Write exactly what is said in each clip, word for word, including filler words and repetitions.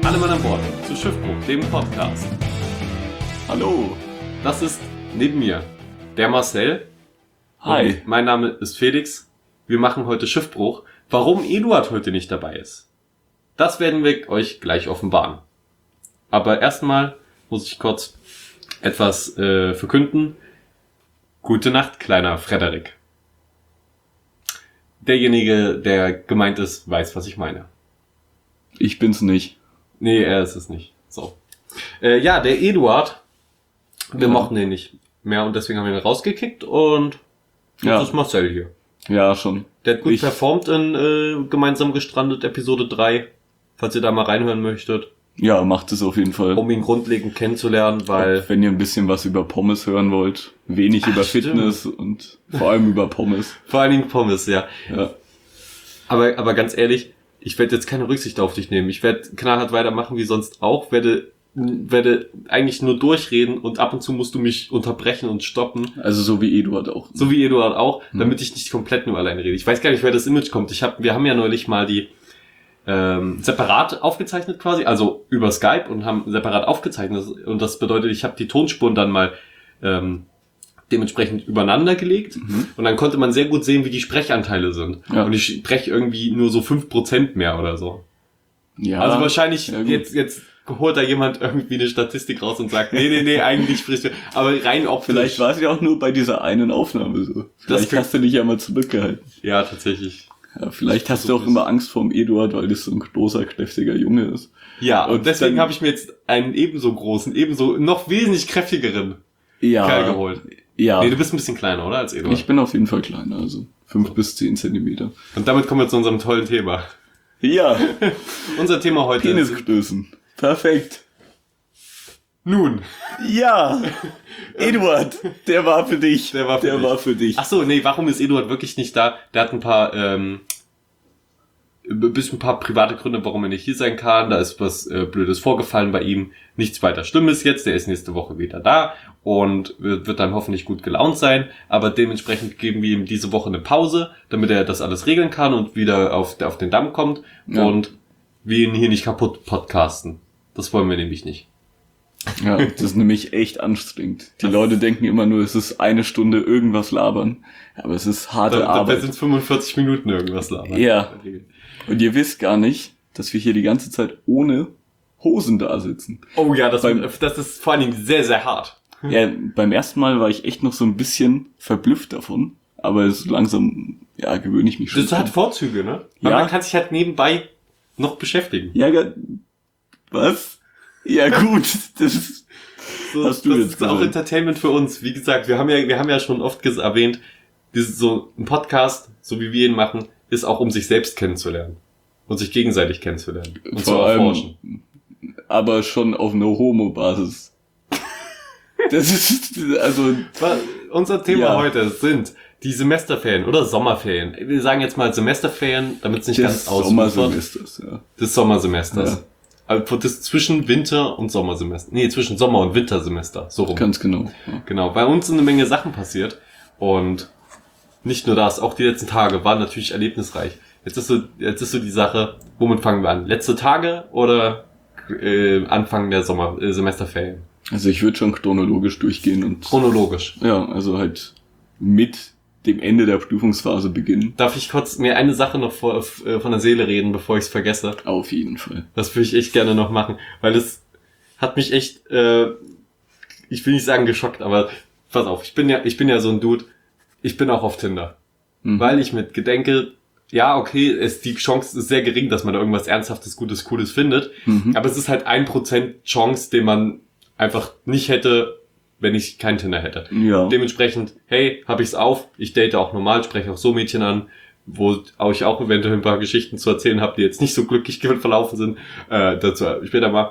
Alle Mann an Bord zu Schiffbruch, dem Podcast. Hallo. Das ist neben mir der Marcel. Hi. Und mein Name ist Felix. Wir machen heute Schiffbruch. Warum Eduard heute nicht dabei ist, das werden wir euch gleich offenbaren. Aber erstmal muss ich kurz etwas äh, verkünden. Gute Nacht, kleiner Frederik. Derjenige, der gemeint ist, weiß, was ich meine. Ich bin's nicht. Nee, er ist es nicht. So. Äh, ja, der Eduard, wir Ja. mochten den nicht mehr und deswegen haben wir ihn rausgekickt und jetzt Ja. ist Marcel hier. Ja, schon. Der hat gut Ich- performt in äh, Gemeinsam gestrandet, Episode drei, falls ihr da mal reinhören möchtet, Ja, macht es auf jeden Fall. um ihn grundlegend kennenzulernen, weil... Wenn ihr ein bisschen was über Pommes hören wollt, wenig Ach, über stimmt. Fitness und vor allem über Pommes. Vor allen Dingen Pommes, ja. Ja. Aber, aber ganz ehrlich, ich werde jetzt keine Rücksicht auf dich nehmen. Ich werde knallhart weitermachen wie sonst auch, werde werde eigentlich nur durchreden und ab und zu musst du mich unterbrechen und stoppen. Also so wie Eduard auch. So wie Eduard auch, Mhm. damit ich nicht komplett nur alleine rede. Ich weiß gar nicht, wer das Image kommt. Ich hab, wir haben ja neulich mal die ähm, separat aufgezeichnet quasi, also über Skype und haben separat aufgezeichnet. Und das bedeutet, ich habe die Tonspuren dann mal ähm, dementsprechend übereinander gelegt. Mhm. Und dann konnte man sehr gut sehen, wie die Sprechanteile sind. Ja. Und ich spreche irgendwie nur so fünf Prozent mehr oder so. Ja. Also wahrscheinlich ja, gut. jetzt jetzt holt da jemand irgendwie eine Statistik raus und sagt, nee, nee, nee, eigentlich spricht er. Aber rein optisch. Vielleicht war es ja auch nur bei dieser einen Aufnahme so. Vielleicht kann- hast du dich ja mal zurückgehalten. Ja, tatsächlich. Ja, vielleicht hast du auch Versuch immer Angst vorm Eduard, weil das so ein großer, kräftiger Junge ist. Ja, und, Und deswegen dann- habe ich mir jetzt einen ebenso großen, ebenso noch wesentlich kräftigeren Ja. Kerl geholt. Ja. Nee, du bist ein bisschen kleiner, oder? Als Eduard. Ich bin auf jeden Fall kleiner, also fünf bis zehn Zentimeter. Und damit kommen wir zu unserem tollen Thema. Ja. Unser Thema heute ist... Penisgrößen. Perfekt. Nun. Ja, Eduard, der war für dich. Der war für der dich. war für dich. Ach so, nee, warum ist Eduard wirklich nicht da? Der hat ein paar, ähm, ein bisschen ein paar private Gründe, warum er nicht hier sein kann. Da ist was äh, Blödes vorgefallen bei ihm. Nichts weiter Schlimmes jetzt. Der ist nächste Woche wieder da und wird wird dann hoffentlich gut gelaunt sein. Aber dementsprechend geben wir ihm diese Woche eine Pause, damit er das alles regeln kann und wieder auf, auf den Damm kommt. Ja. Und wir ihn hier nicht kaputt podcasten. Das wollen wir nämlich nicht. Ja, das ist nämlich echt anstrengend. Die Leute denken immer nur, es ist eine Stunde irgendwas labern. Aber es ist harte Da, dabei Arbeit. sind es fünfundvierzig Minuten irgendwas labern. Ja. Und ihr wisst gar nicht, dass wir hier die ganze Zeit ohne Hosen da sitzen. Oh ja, das, Beim- das ist vor allen Dingen sehr, sehr hart. Ja, beim ersten Mal war ich echt noch so ein bisschen verblüfft davon. Aber es langsam, ja, gewöhne ich mich schon. Das hat Vorzüge, ne? Weil Ja. man kann sich halt nebenbei noch beschäftigen. Ja, ge- was? Ja, gut. Das ist, So, Hast du das jetzt ist auch gesagt. Entertainment für uns. Wie gesagt, wir haben ja, wir haben ja schon oft ges- erwähnt, dieses so ein Podcast, so wie wir ihn machen, ist auch um sich selbst kennenzulernen und sich gegenseitig kennenzulernen und zu Vor allem- erforschen. aber schon auf einer Homo-Basis. Das ist, also, Was- Unser Thema Ja. heute sind die Semesterferien oder Sommerferien. Wir sagen jetzt mal Semesterferien, damit es nicht des ganz ausufert. Sommersemesters, ja. Des Sommersemesters. Ja. Also das zwischen Winter und Sommersemester. Nee, zwischen Sommer- und Wintersemester. So rum. Ganz genau. Ja. Genau. Bei uns sind eine Menge Sachen passiert. Und nicht nur das, auch die letzten Tage waren natürlich erlebnisreich. Jetzt ist so, jetzt ist so die Sache, womit fangen wir an? Letzte Tage oder äh, Anfang der Sommer, äh, Semesterferien? Also ich würde schon chronologisch durchgehen und, Chronologisch. ja, also halt mit dem Ende der Prüfungsphase beginnen. Darf ich kurz mir eine Sache noch vor, äh, von der Seele reden, bevor ich es vergesse? Auf jeden Fall. Das würde ich echt gerne noch machen, weil es hat mich echt, äh, ich will nicht sagen geschockt, aber pass auf, ich bin ja, ich bin ja so ein Dude, ich bin auch auf Tinder, Mhm. weil ich mit gedenke, ja, okay, es, die Chance ist sehr gering, dass man da irgendwas Ernsthaftes, Gutes, Cooles findet, Mhm. aber es ist halt ein Prozent Chance, den man einfach nicht hätte, wenn ich kein Tinder hätte. Ja. Dementsprechend, hey, hab ich's auf, ich date auch normal, spreche auch so Mädchen an, wo ich auch eventuell ein paar Geschichten zu erzählen habe, die jetzt nicht so glücklich verlaufen sind. Äh, dazu später mal.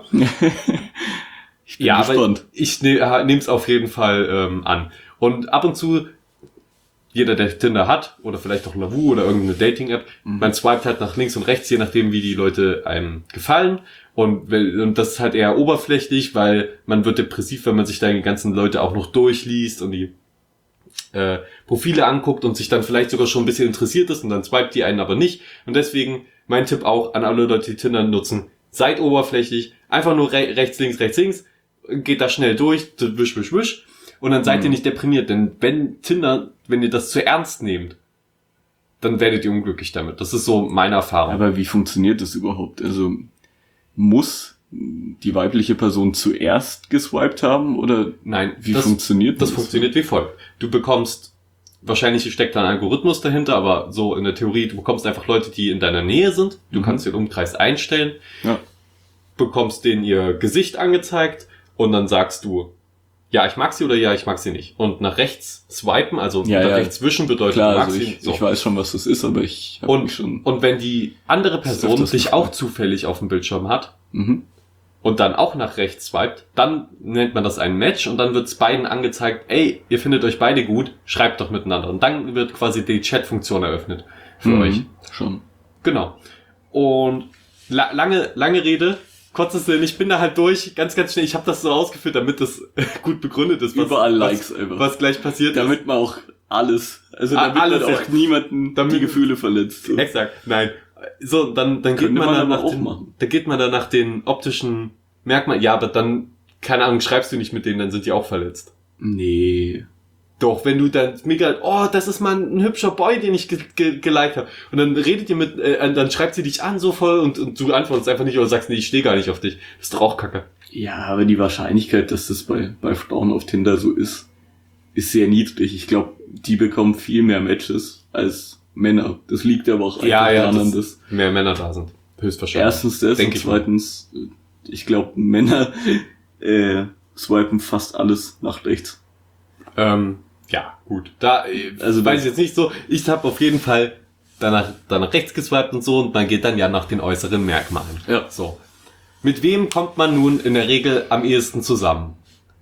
Ich bin Ja, gespannt. aber ich ne, nehme es auf jeden Fall ähm, an. Und ab und zu, jeder, der Tinder hat, oder vielleicht auch Lavu oder irgendeine Dating-App, Mhm. man swipet halt nach links und rechts, je nachdem, wie die Leute einem gefallen. Und, weil- und das ist halt eher oberflächlich, weil man wird depressiv, wenn man sich da die ganzen Leute auch noch durchliest und die äh, Profile anguckt und sich dann vielleicht sogar schon ein bisschen interessiert ist und dann swipet die einen aber nicht. Und deswegen mein Tipp auch an alle Leute, die Tinder nutzen, seid oberflächlich, einfach nur re- rechts, links, rechts, links, geht da schnell durch, wisch, wisch, wisch, und dann seid Mhm. ihr nicht deprimiert, denn wenn Tinder, wenn ihr das zu ernst nehmt, dann werdet ihr unglücklich damit. Das ist so meine Erfahrung. Aber wie funktioniert das überhaupt? Also muss die weibliche Person zuerst geswiped haben oder Nein, wie das, funktioniert das? das? funktioniert wie folgt. Du bekommst, wahrscheinlich steckt da ein Algorithmus dahinter, aber so in der Theorie, du bekommst einfach Leute, die in deiner Nähe sind. Du Mhm. kannst den Umkreis einstellen, Ja. bekommst denen ihr Gesicht angezeigt und dann sagst du, ja, ich mag sie oder ja, ich mag sie nicht. Und nach rechts swipen, also Ja, nach ja. rechts wischen bedeutet, Klar, du magst also sie. ich, So. ich weiß schon, was das ist, aber ich habe Und, mich schon... und wenn die andere Person öfters dich gefragt. auch zufällig auf dem Bildschirm hat Mhm. und dann auch nach rechts swiped, dann nennt man das ein Match und dann wird es beiden angezeigt, ey, ihr findet euch beide gut, schreibt doch miteinander. Und dann wird quasi die Chat-Funktion eröffnet für Mhm. euch. Schon. Genau. Und la- lange, lange Rede, kurzes Sinn, ich bin da halt durch, ganz, ganz schnell. Ich habe das so ausgeführt, damit das gut begründet ist, was, Überall was, Likes einfach. was gleich passiert ist. Damit man auch alles, also Ah, damit alles, man auch ja. niemanden Damit- die Gefühle verletzt. So. Exakt, nein. So, dann, dann geht Könnte man, man dann aber nach auch den, machen. da geht man dann nach den optischen Merkmalen. Ja, aber dann, keine Ahnung, schreibst du nicht mit denen, dann sind die auch verletzt. Nee. Doch, wenn du dann mega, oh, das ist mal ein hübscher Boy, den ich ge ge geliked habe. Und dann redet ihr mit, äh, dann schreibt sie dich an so voll und, und du antwortest einfach nicht oder sagst, nee, ich stehe gar nicht auf dich. Das ist doch auch Kacke. Ja, aber die Wahrscheinlichkeit, dass das bei, bei Frauen auf Tinder so ist, ist sehr niedrig. Ich glaube, die bekommen viel mehr Matches als Männer. Das liegt aber auch einfach Ja, ja, daran, das- dass Mehr Männer da sind. Höchstwahrscheinlich. erstens das Denk und ich mal. zweitens, äh, ich glaube, Männer äh, swipen fast alles nach rechts. Ähm, ja, gut. Da, äh, Also also weiß das- ich jetzt nicht so. Ich habe auf jeden Fall danach, danach rechts geswiped und so und man geht dann ja nach den äußeren Merkmalen. Ja. So. Mit wem kommt man nun in der Regel am ehesten zusammen?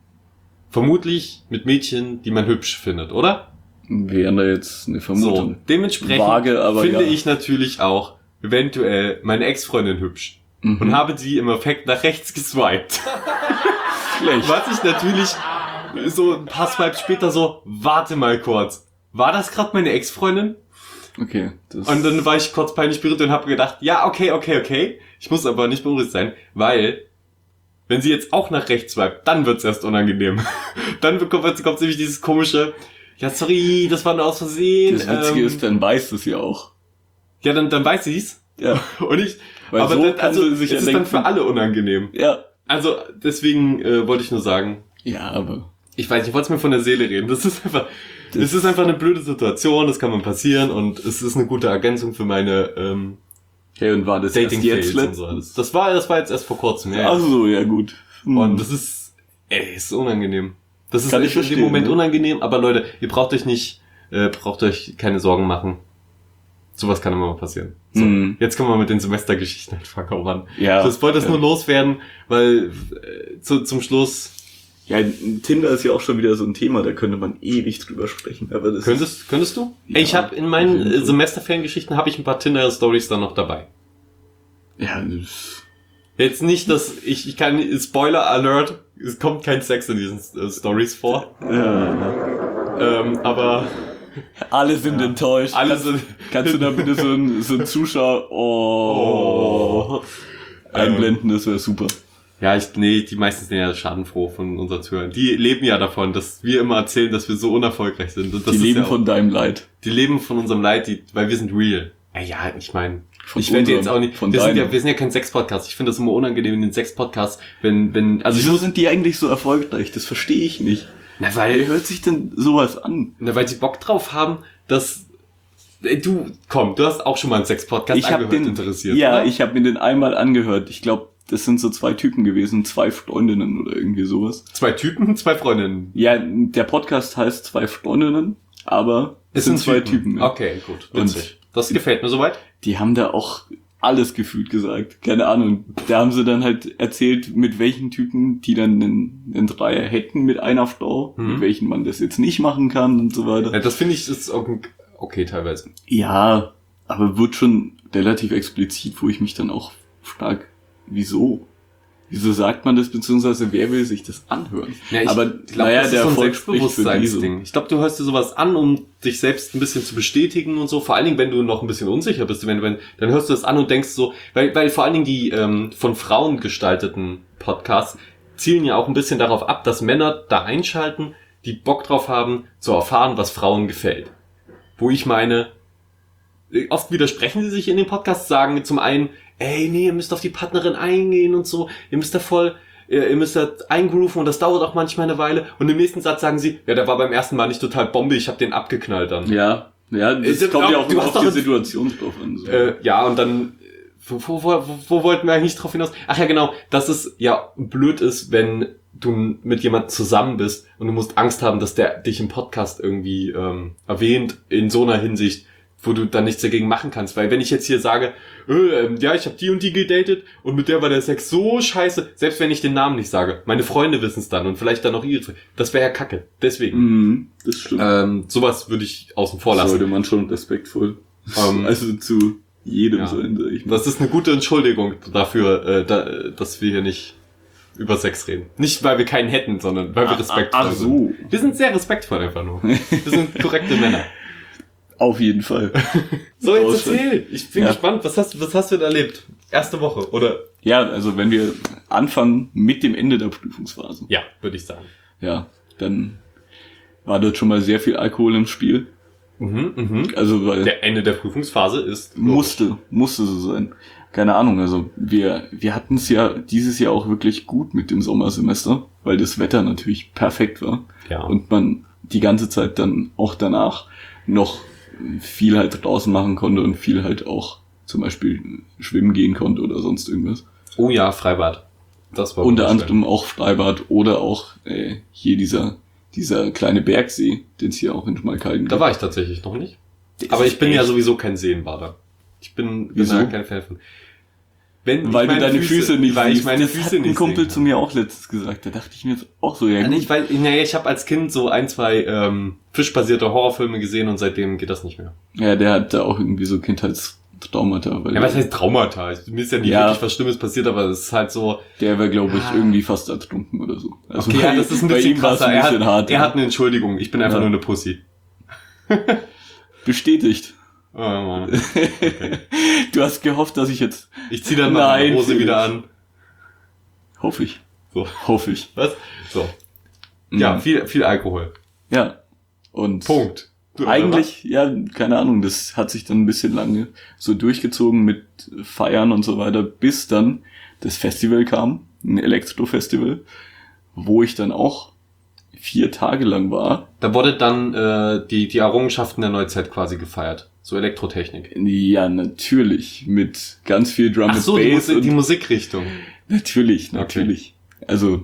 Vermutlich mit Mädchen, die man hübsch findet, oder? Wäre da jetzt eine So. Vermutung. Dementsprechend Vage, aber finde ja. ich natürlich auch eventuell meine Ex-Freundin hübsch. Mhm. Und habe sie im Effekt nach rechts geswiped. Schlecht. Was ich natürlich so ein paar Swipes später so, warte mal kurz. War das gerade meine Ex-Freundin? Okay. Das Und dann war ich kurz peinlich berührt und habe gedacht, ja, okay, okay, okay. Ich muss aber nicht beunruhigt sein, weil wenn sie jetzt auch nach rechts swipet, dann wird's erst unangenehm. Dann bekommt, kommt nämlich dieses komische, ja, sorry, das war nur aus Versehen. das Witzige ähm, ist, dann weiß es ja auch. ja, dann, dann weiß sie's. Ja. Und ich, Weil aber so dann, kann also, sie sich es ja ist dann denken- für alle unangenehm. Ja. Also, deswegen äh, wollte ich nur sagen, Ja, aber ich weiß, ich wollte es mir von der Seele reden. Das ist einfach, Das- das ist einfach eine blöde Situation, das kann mal passieren und es ist eine gute Ergänzung für meine ähm, hey, und war das dating erst jetzt Fails und so. letztens? Das, das war, das war jetzt erst vor kurzem, ja. Ach so, ja gut. Hm. Und das ist, ey, ist unangenehm. Das ist Kann ich echt in dem verstehen, Moment ne? unangenehm, aber Leute, ihr braucht euch nicht, äh, braucht euch keine Sorgen machen. Sowas kann immer mal passieren. So, Mhm. jetzt kommen wir mit den Semestergeschichten anfangen, oh Mann. Ja. Das wollte es ja. nur loswerden, weil äh, zu, zum Schluss Ja, Tinder ist ja auch schon wieder so ein Thema, da könnte man ewig drüber sprechen. Aber das Könntest, könntest du? Ja, Ey, ich habe in auf meinen jeden äh, Fall. Semesterferiengeschichten habe ich ein paar Tinder-Stories dann noch dabei. Ist, ja, das, Jetzt nicht, dass ich, ich kann, Spoiler Alert, es kommt kein Sex in diesen äh, Stories vor. ja. Ähm, aber Alle sind enttäuscht. alle kannst, sind, kannst du da bitte so ein, so ein Zuschauer oh, oh. einblenden, das wäre super. Ja, ich, nee, die meisten sind ja schadenfroh von unseren Zuhörern. Die leben ja davon, dass wir immer erzählen, dass wir so unerfolgreich sind. Und das Die ist leben ja auch, von deinem Leid. die leben von unserem Leid, die, weil wir sind real. Ja, ja, ich meine, Von ich werde jetzt unserem, auch nicht, von wir sind, deinem. ja, wir sind ja kein Sex-Podcast. Ich finde das immer unangenehm in den Sex-Podcasts, wenn, wenn, also ich Wieso muss, sind die eigentlich so erfolgreich? Das verstehe ich nicht. na, Wer weil, hört sich denn sowas an? na, weil sie Bock drauf haben, dass, ey, du, komm, du hast auch schon mal einen Sex-Podcast Ich habe angehört, den interessiert, Ja, oder? ich habe mir den einmal angehört. Ich glaube, das sind so zwei Typen gewesen, zwei Freundinnen oder irgendwie sowas. Zwei Typen, zwei Freundinnen. Ja, der Podcast heißt zwei Freundinnen, aber es sind zwei Typen. ja. Okay, gut, witzig. Das gefällt mir soweit. Die haben da auch alles gefühlt gesagt. Keine Ahnung. Da haben sie dann halt erzählt, mit welchen Typen die dann einen, einen Dreier hätten mit einer Frau, Mhm. mit welchen man das jetzt nicht machen kann und so weiter. Ja, das finde ich ist auch okay teilweise. Ja, aber wird schon relativ explizit, wo ich mich dann auch frage, wieso? Wieso sagt man das, beziehungsweise wer will sich das anhören? Ja, ich aber glaub, naja, das der ist so ein Erfolg spricht für diese. Selbstbewusstseinsding. Ich glaube, du hörst dir sowas an, um dich selbst ein bisschen zu bestätigen und so. Vor allen Dingen, wenn du noch ein bisschen unsicher bist, wenn, wenn, dann hörst du das an und denkst so, weil, weil vor allen Dingen die ähm, von Frauen gestalteten Podcasts zielen ja auch ein bisschen darauf ab, dass Männer da einschalten, die Bock drauf haben, zu erfahren, was Frauen gefällt. Wo ich meine, oft widersprechen sie sich in den Podcasts, sagen zum einen, ey, nee, ihr müsst auf die Partnerin eingehen und so, ihr müsst da voll, ihr, ihr müsst da eingrooven und das dauert auch manchmal eine Weile. Und im nächsten Satz sagen sie, ja, der war beim ersten Mal nicht total Bombe, ich hab den abgeknallt dann. Ja, ja, das Äh, kommt du ja auch hast immer auf doch die jetzt- Situation drauf an. So. Äh, ja, und dann, wo, wo, wo, wo wollten wir eigentlich drauf hinaus? Ach ja, genau, dass es ja blöd ist, wenn du mit jemandem zusammen bist und du musst Angst haben, dass der dich im Podcast irgendwie ähm, erwähnt, in so einer Hinsicht, wo du dann nichts dagegen machen kannst. Weil wenn ich jetzt hier sage, äh, ähm, ja, ich habe die und die gedatet und mit der war der Sex so scheiße, selbst wenn ich den Namen nicht sage, meine Freunde wissen es dann und vielleicht dann auch ihre, das wäre ja kacke. Deswegen, Mhm, das stimmt. ähm, sowas würde ich außen vor lassen. Sollte man schon respektvoll. Ähm, also zu jedem ja. sein, sag ich mal. Das ist eine gute Entschuldigung dafür, äh, da, dass wir hier nicht über Sex reden. Nicht, weil wir keinen hätten, sondern weil wir respektvoll ach so. sind. Wir sind sehr respektvoll einfach nur. Wir sind korrekte Männer. Auf jeden Fall. So, jetzt Ausschnitt. erzähl. Ich bin Ja. gespannt. Was hast, was hast du denn erlebt? Erste Woche, oder? Ja, also wenn wir anfangen mit dem Ende der Prüfungsphase, Ja, würde ich sagen. ja, dann war dort schon mal sehr viel Alkohol im Spiel. Mhm, mhm. Also weil Der Ende der Prüfungsphase ist... musste, musste so sein. Keine Ahnung, also wir wir hatten es ja dieses Jahr auch wirklich gut mit dem Sommersemester, weil das Wetter natürlich perfekt war Ja. und man die ganze Zeit dann auch danach noch viel halt draußen machen konnte und viel halt auch zum Beispiel schwimmen gehen konnte oder sonst irgendwas. Oh ja, Freibad. Das war Unter wunderschön. anderem auch Freibad oder auch äh, hier dieser dieser kleine Bergsee, den es hier auch in Schmalkalden Da war ich tatsächlich noch nicht. Aber ich bin ja sowieso kein Seenbader. Ich bin, bin Wieso? da kein Fan von. Wenn Weil ich du meine deine Füße, nicht weil siehst. ich meine das Füße hat ein nicht Kumpel sehen zu kann. mir auch letztens gesagt. Da dachte ich mir jetzt auch so, ja Ja, gut. nicht, weil, naja, ich habe als Kind so ein, zwei ähm, fischbasierte Horrorfilme gesehen und seitdem geht das nicht mehr. Ja, der hat da auch irgendwie so Kindheitstraumata. Weil Ja, was heißt Traumata? Ich- Mir ist ja nicht Ja. wirklich was Schlimmes passiert, aber es ist halt so... der wäre, glaube ich, Ah. irgendwie fast ertrunken oder so. Also Okay, ja, das ist ein bei bisschen ihm war es krasser. ein Er bisschen hat, hart. er ja. hat eine Entschuldigung. Ich bin einfach Ja. nur eine Pussy. Bestätigt. Oh, Mann. Okay. Du hast gehofft, dass ich jetzt... Ich zieh dann mal meine Nein, Hose Felix. wieder an. Hoffe ich. So, Hoffe ich. was? So. Ja, Mhm. viel, viel Alkohol. Ja. Und Punkt. Du, oder eigentlich, ja, keine Ahnung, das hat sich dann ein bisschen lange so durchgezogen mit Feiern und so weiter, bis dann das Festival kam, ein Elektro-Festival, wo ich dann auch vier Tage lang war. Da wurde dann äh, die, die Errungenschaften der Neuzeit quasi gefeiert. So Elektrotechnik. Ja, natürlich, mit ganz viel Drum Ach and so, die, Bass Musi und die Musikrichtung. natürlich, natürlich. Also,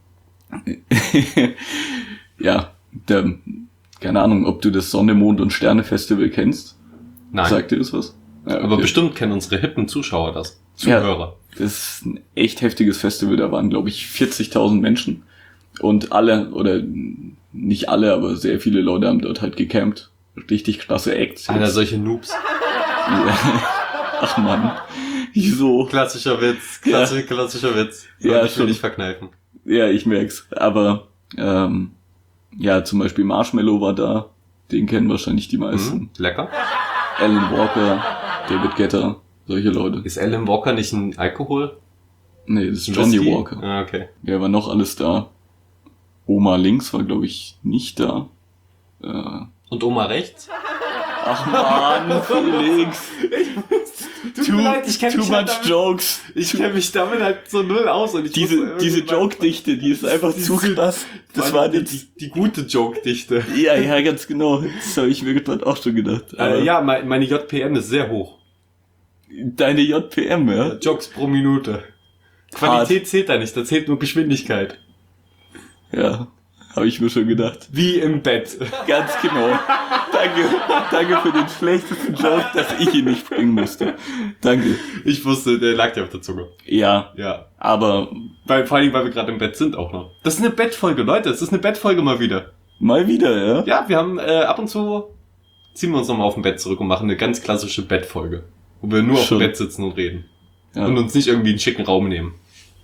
ja, der, keine Ahnung, ob du das Sonne, Mond und Sterne Festival kennst. Nein. Sagt dir das was? Ja, Aber okay. bestimmt kennen unsere hippen Zuschauer das. Ja. Zuhörer. Das ist ein echt heftiges Festival. Da waren, glaube ich, vierzigtausend Menschen. Und alle, oder nicht alle, aber sehr viele Leute haben dort halt gecampt. Richtig krasse Acts. Alter, solche Noobs. Ja. Ach man. Wieso? Klassischer Witz. Ja. Klassi klassischer Witz. Ja, Ja, ich will schon. nicht verkneifen. Ja, ich merk's. Aber, ähm, ja, zum Beispiel Marshmallow war da. Den kennen wahrscheinlich die meisten. Mhm. Lecker. Alan Walker, David Guetta, solche Leute. Ist Alan Walker nicht ein Alkohol? Nee, das ist Ein Johnny Whisky? Walker. Ah, okay. Wer war noch alles da? Oma links war, glaube ich, nicht da. Äh, Und Oma rechts? ach man, Felix. Tut mir leid, ich kenn too mich much halt damit- Jokes. Ich kenne mich damit halt so null aus. Und ich Diese, wusste diese irgendwann- Joke-Dichte, die ist einfach zu Diese- krass. Das Mann, war die, jetzt... die, die gute Joke-Dichte. Ja, ja, ganz genau. Das habe ich mir gerade auch schon gedacht. Aber Äh, ja, mein, meine J P M ist sehr hoch. deine J P M, ja? Jokes pro Minute. Qualität zählt da nicht, da zählt nur Geschwindigkeit. Ja, habe ich mir schon gedacht. Wie im Bett. Ganz genau. Danke, danke für den schlechtesten Joke, dass ich ihn nicht bringen musste. Danke. Ich wusste, der lag dir auf der Zunge. Ja, Ja. aber Weil, vor allem, weil wir gerade im Bett sind auch noch. Das ist eine Bettfolge, Leute. Das ist eine Bettfolge mal wieder. mal wieder, ja? Ja, wir haben äh, ab und zu ziehen wir uns nochmal auf dem Bett zurück und machen eine ganz klassische Bettfolge. Wo wir nur auf Schon. dem Bett sitzen und reden. Ja. Und uns nicht irgendwie einen schicken Raum nehmen.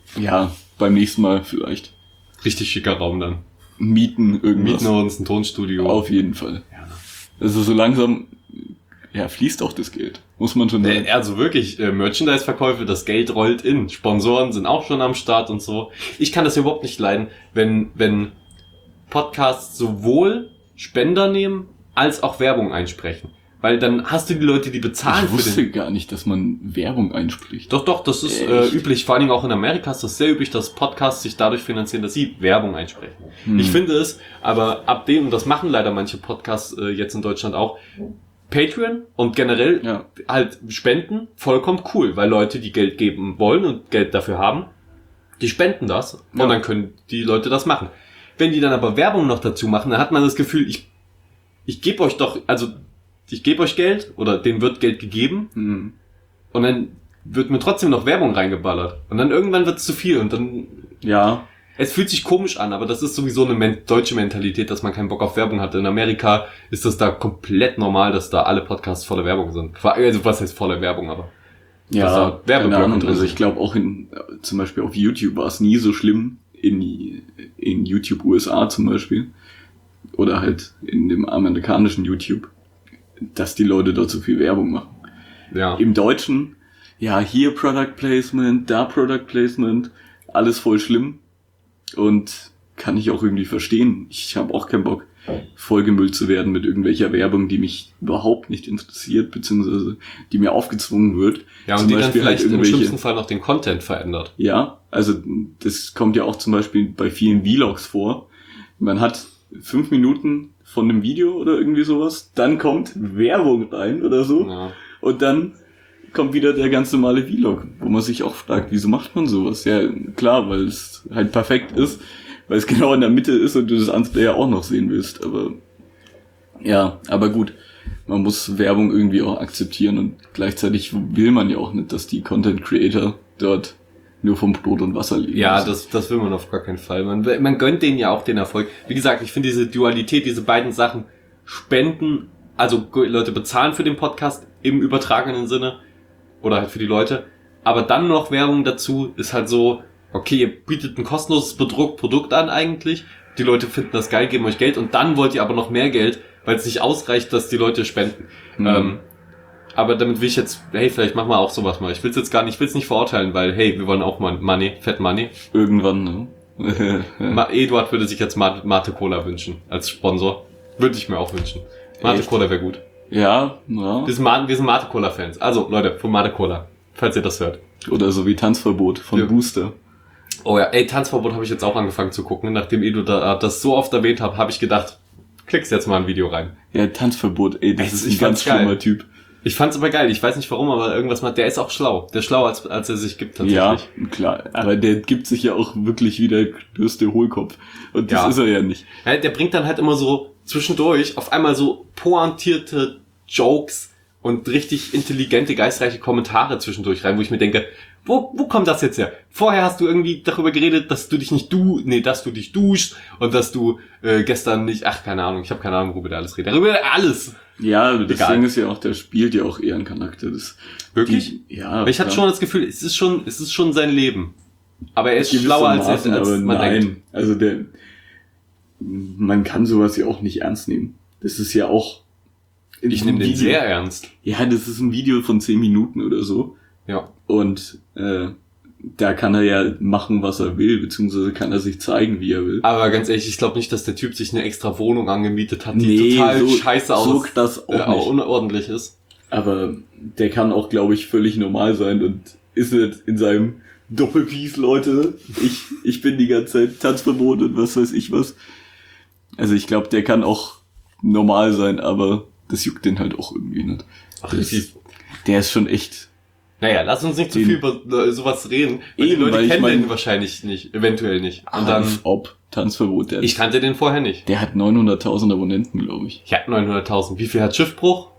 Ja, beim nächsten Mal vielleicht. Richtig schicker Raum dann. Mieten irgendwas. Mieten wir uns ein Tonstudio. Auf jeden Fall. Ja. Also so langsam, ja, fließt auch das Geld. Muss man schon sagen. Also wirklich, äh, Merchandise-Verkäufe, das Geld rollt in. Sponsoren sind auch schon am Start und so. Ich kann das überhaupt nicht leiden, wenn, wenn Podcasts sowohl Spender nehmen, als auch Werbung einsprechen. Weil dann hast du die Leute, die bezahlen ich wusste für den... gar nicht, dass man Werbung einspricht. Doch, doch, das ist äh, üblich. Vor allen Dingen auch in Amerika ist das sehr üblich, dass Podcasts sich dadurch finanzieren, dass sie Werbung einsprechen. Hm. Ich finde es, aber ab dem, und das machen leider manche Podcasts äh, jetzt in Deutschland auch, Patreon und generell ja. halt Spenden, vollkommen cool, weil Leute, die Geld geben wollen und Geld dafür haben, die spenden das und ja. dann können die Leute das machen. Wenn die dann aber Werbung noch dazu machen, dann hat man das Gefühl, ich ich gebe euch doch, also ich gebe euch Geld oder denen wird Geld gegeben mhm. und dann wird mir trotzdem noch Werbung reingeballert und dann irgendwann wird es zu viel und dann ja. Es fühlt sich komisch an, aber das ist sowieso eine men- deutsche Mentalität, dass man keinen Bock auf Werbung hat. In Amerika ist das da komplett normal, dass da alle Podcasts voller Werbung sind. Also was heißt voller Werbung, aber ja, Werbeblöcke drin. Also ich glaube auch in, zum Beispiel auf YouTube war es nie so schlimm, in, in YouTube U S A zum Beispiel, oder halt in dem amerikanischen YouTube, dass die Leute dort so viel Werbung machen. Ja. Im Deutschen, ja, hier Product Placement, da Product Placement, alles voll schlimm. Und kann ich auch irgendwie verstehen. Ich habe auch keinen Bock, vollgemüllt zu werden mit irgendwelcher Werbung, die mich überhaupt nicht interessiert, beziehungsweise die mir aufgezwungen wird. Ja, und zum die Beispiel dann vielleicht halt im schlimmsten Fall noch den Content verändert. Ja, also das kommt ja auch zum Beispiel bei vielen Vlogs vor. Man hat fünf Minuten von einem Video oder irgendwie sowas, dann kommt Werbung rein oder so Ja. und dann kommt wieder der ganz normale Vlog, wo man sich auch fragt, wieso macht man sowas? Ja, klar, weil es halt perfekt ist, weil es genau in der Mitte ist und du das andere ja auch noch sehen willst, aber ja, aber gut, man muss Werbung irgendwie auch akzeptieren und gleichzeitig will man ja auch nicht, dass die Content Creator dort nur vom Brot und Wasser leben. Ja, das, das will man auf gar keinen Fall. Man, man gönnt denen ja auch den Erfolg. Wie gesagt, ich finde diese Dualität, diese beiden Sachen, Spenden, also Leute bezahlen für den Podcast im übertragenen Sinne, oder halt für die Leute. Aber dann noch Werbung dazu ist halt so, okay, ihr bietet ein kostenloses Bedruck- Produkt an eigentlich. Die Leute finden das geil, geben euch Geld und dann wollt ihr aber noch mehr Geld, weil es nicht ausreicht, dass die Leute spenden. Mhm. Ähm, aber damit will ich jetzt, hey, vielleicht machen wir auch sowas mal. Ich will es jetzt gar nicht, ich will es nicht verurteilen, weil, hey, wir wollen auch mal Money, Fett Money. Irgendwann, ne? Ma- Eduard würde sich jetzt Mate, Mate Cola wünschen als Sponsor. Würde ich mir auch wünschen. Mate Echt? Cola wäre gut. Ja, ja. Wir sind, Ma- wir sind Mate Cola Fans. Also, Leute, von Mate Cola. Falls ihr das hört. Oder so wie Tanzverbot von Ja. Booster. Oh ja, ey, Tanzverbot habe ich jetzt auch angefangen zu gucken. Nachdem Edu da, das so oft erwähnt hat, habe ich gedacht, klickst jetzt mal ein Video rein. Ja, Tanzverbot, ey, das Ey, ist ich ein ganz fand's geil. schlimmer Typ. Ich fand's aber geil. Ich weiß nicht warum, aber irgendwas macht. Der ist auch schlau. Der ist schlauer, als, als er sich gibt tatsächlich. Ja, klar. Aber der gibt sich ja auch wirklich wie der größte Hohlkopf. Und das Ja. ist er ja nicht. Ja, der bringt dann halt immer so zwischendurch auf einmal so pointierte Jokes und richtig intelligente, geistreiche Kommentare zwischendurch rein, wo ich mir denke, wo, wo kommt das jetzt her? Vorher hast du irgendwie darüber geredet, dass du dich nicht du, nee, dass du dich duschst und dass du äh, gestern nicht, ach, keine Ahnung, ich habe keine Ahnung, worüber der alles redet. Darüber alles. Ja, das Egal. Ding ist ja auch, der spielt ja auch eher einen Charakter. Das, Wirklich? Die, ja. Aber ich hatte klar. schon das Gefühl, es ist schon, es ist schon sein Leben. Aber er ist schlauer als, als, Gewissermaßen, als aber man nein. denkt. Also der, man kann sowas ja auch nicht ernst nehmen. Das ist ja auch. in Ich diesem nehme den Video- sehr ernst. Ja, das ist ein Video von zehn Minuten oder so. Ja. Und äh, da kann er ja machen, was er will, beziehungsweise kann er sich zeigen, wie er will. Aber ganz ehrlich, ich glaube nicht, dass der Typ sich eine extra Wohnung angemietet hat, die Nee, total so- scheiße aus, so das auch äh, nicht. unordentlich ist. Aber der kann auch, glaube ich, völlig normal sein und ist nicht in seinem Doppelpiece, Leute. Ich, ich bin die ganze Zeit Tanzverbot und was weiß ich was. Also ich glaube, der kann auch normal sein, aber das juckt den halt auch irgendwie nicht. Ach, Das, richtig. der ist schon echt. Naja, lass uns nicht zu Den- viel über äh, sowas reden, weil die Eben, Leute weil ich kennen mein- den wahrscheinlich nicht, eventuell nicht. Und Als dann, ob Tanzverbot. Der, ich kannte den vorher nicht. der hat neunhunderttausend Abonnenten, glaube ich. Ich hatte neunhunderttausend. Wie viel hat Schiffbruch?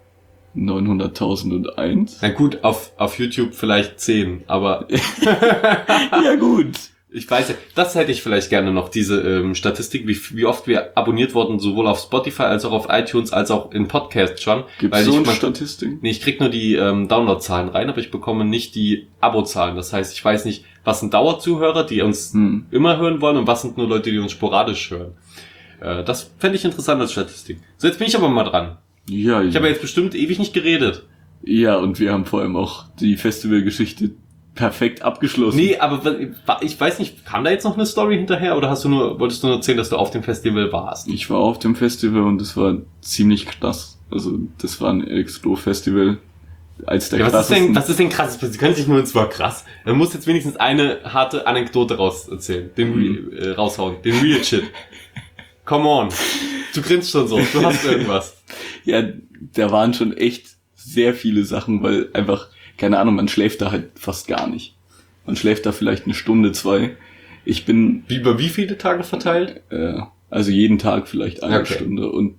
neunhunderttausend eins. Na gut, auf, auf YouTube vielleicht zehn, aber Ja gut. Ich weiß ja, das hätte ich vielleicht gerne noch, diese ähm, Statistik, wie, wie oft wir abonniert wurden, sowohl auf Spotify als auch auf iTunes, als auch in Podcasts schon. Gibt es so eine Statistik? Nee, ich krieg nur die ähm, Downloadzahlen rein, aber ich bekomme nicht die Abozahlen. Das heißt, ich weiß nicht, was sind Dauerzuhörer, die uns hm. immer hören wollen und was sind nur Leute, die uns sporadisch hören. Äh, das fände ich interessant als Statistik. So, jetzt bin ich aber mal dran. Ja, ich ja. habe jetzt bestimmt ewig nicht geredet. Ja, und wir haben vor allem auch die Festivalgeschichte perfekt abgeschlossen. Nee, aber ich weiß nicht, kam da jetzt noch eine Story hinterher oder hast du nur, wolltest du nur erzählen, dass du auf dem Festival warst? Ich war auf dem Festival und es war ziemlich krass. Also das war ein Elektro-Festival als der ja, was ist denn, was ist denn krass? Sie können sich nur, und zwar krass. Man muss jetzt wenigstens eine harte Anekdote raus erzählen, den mhm. äh, raushauen, den Real Shit. Come on. Du grinst schon so, du hast irgendwas. Ja, da waren schon echt sehr viele Sachen, weil einfach, keine Ahnung, man schläft da halt fast gar nicht. Man schläft da vielleicht eine Stunde, zwei. Ich bin... Wie, über wie viele Tage verteilt? Äh, also jeden Tag vielleicht eine okay. Stunde. Und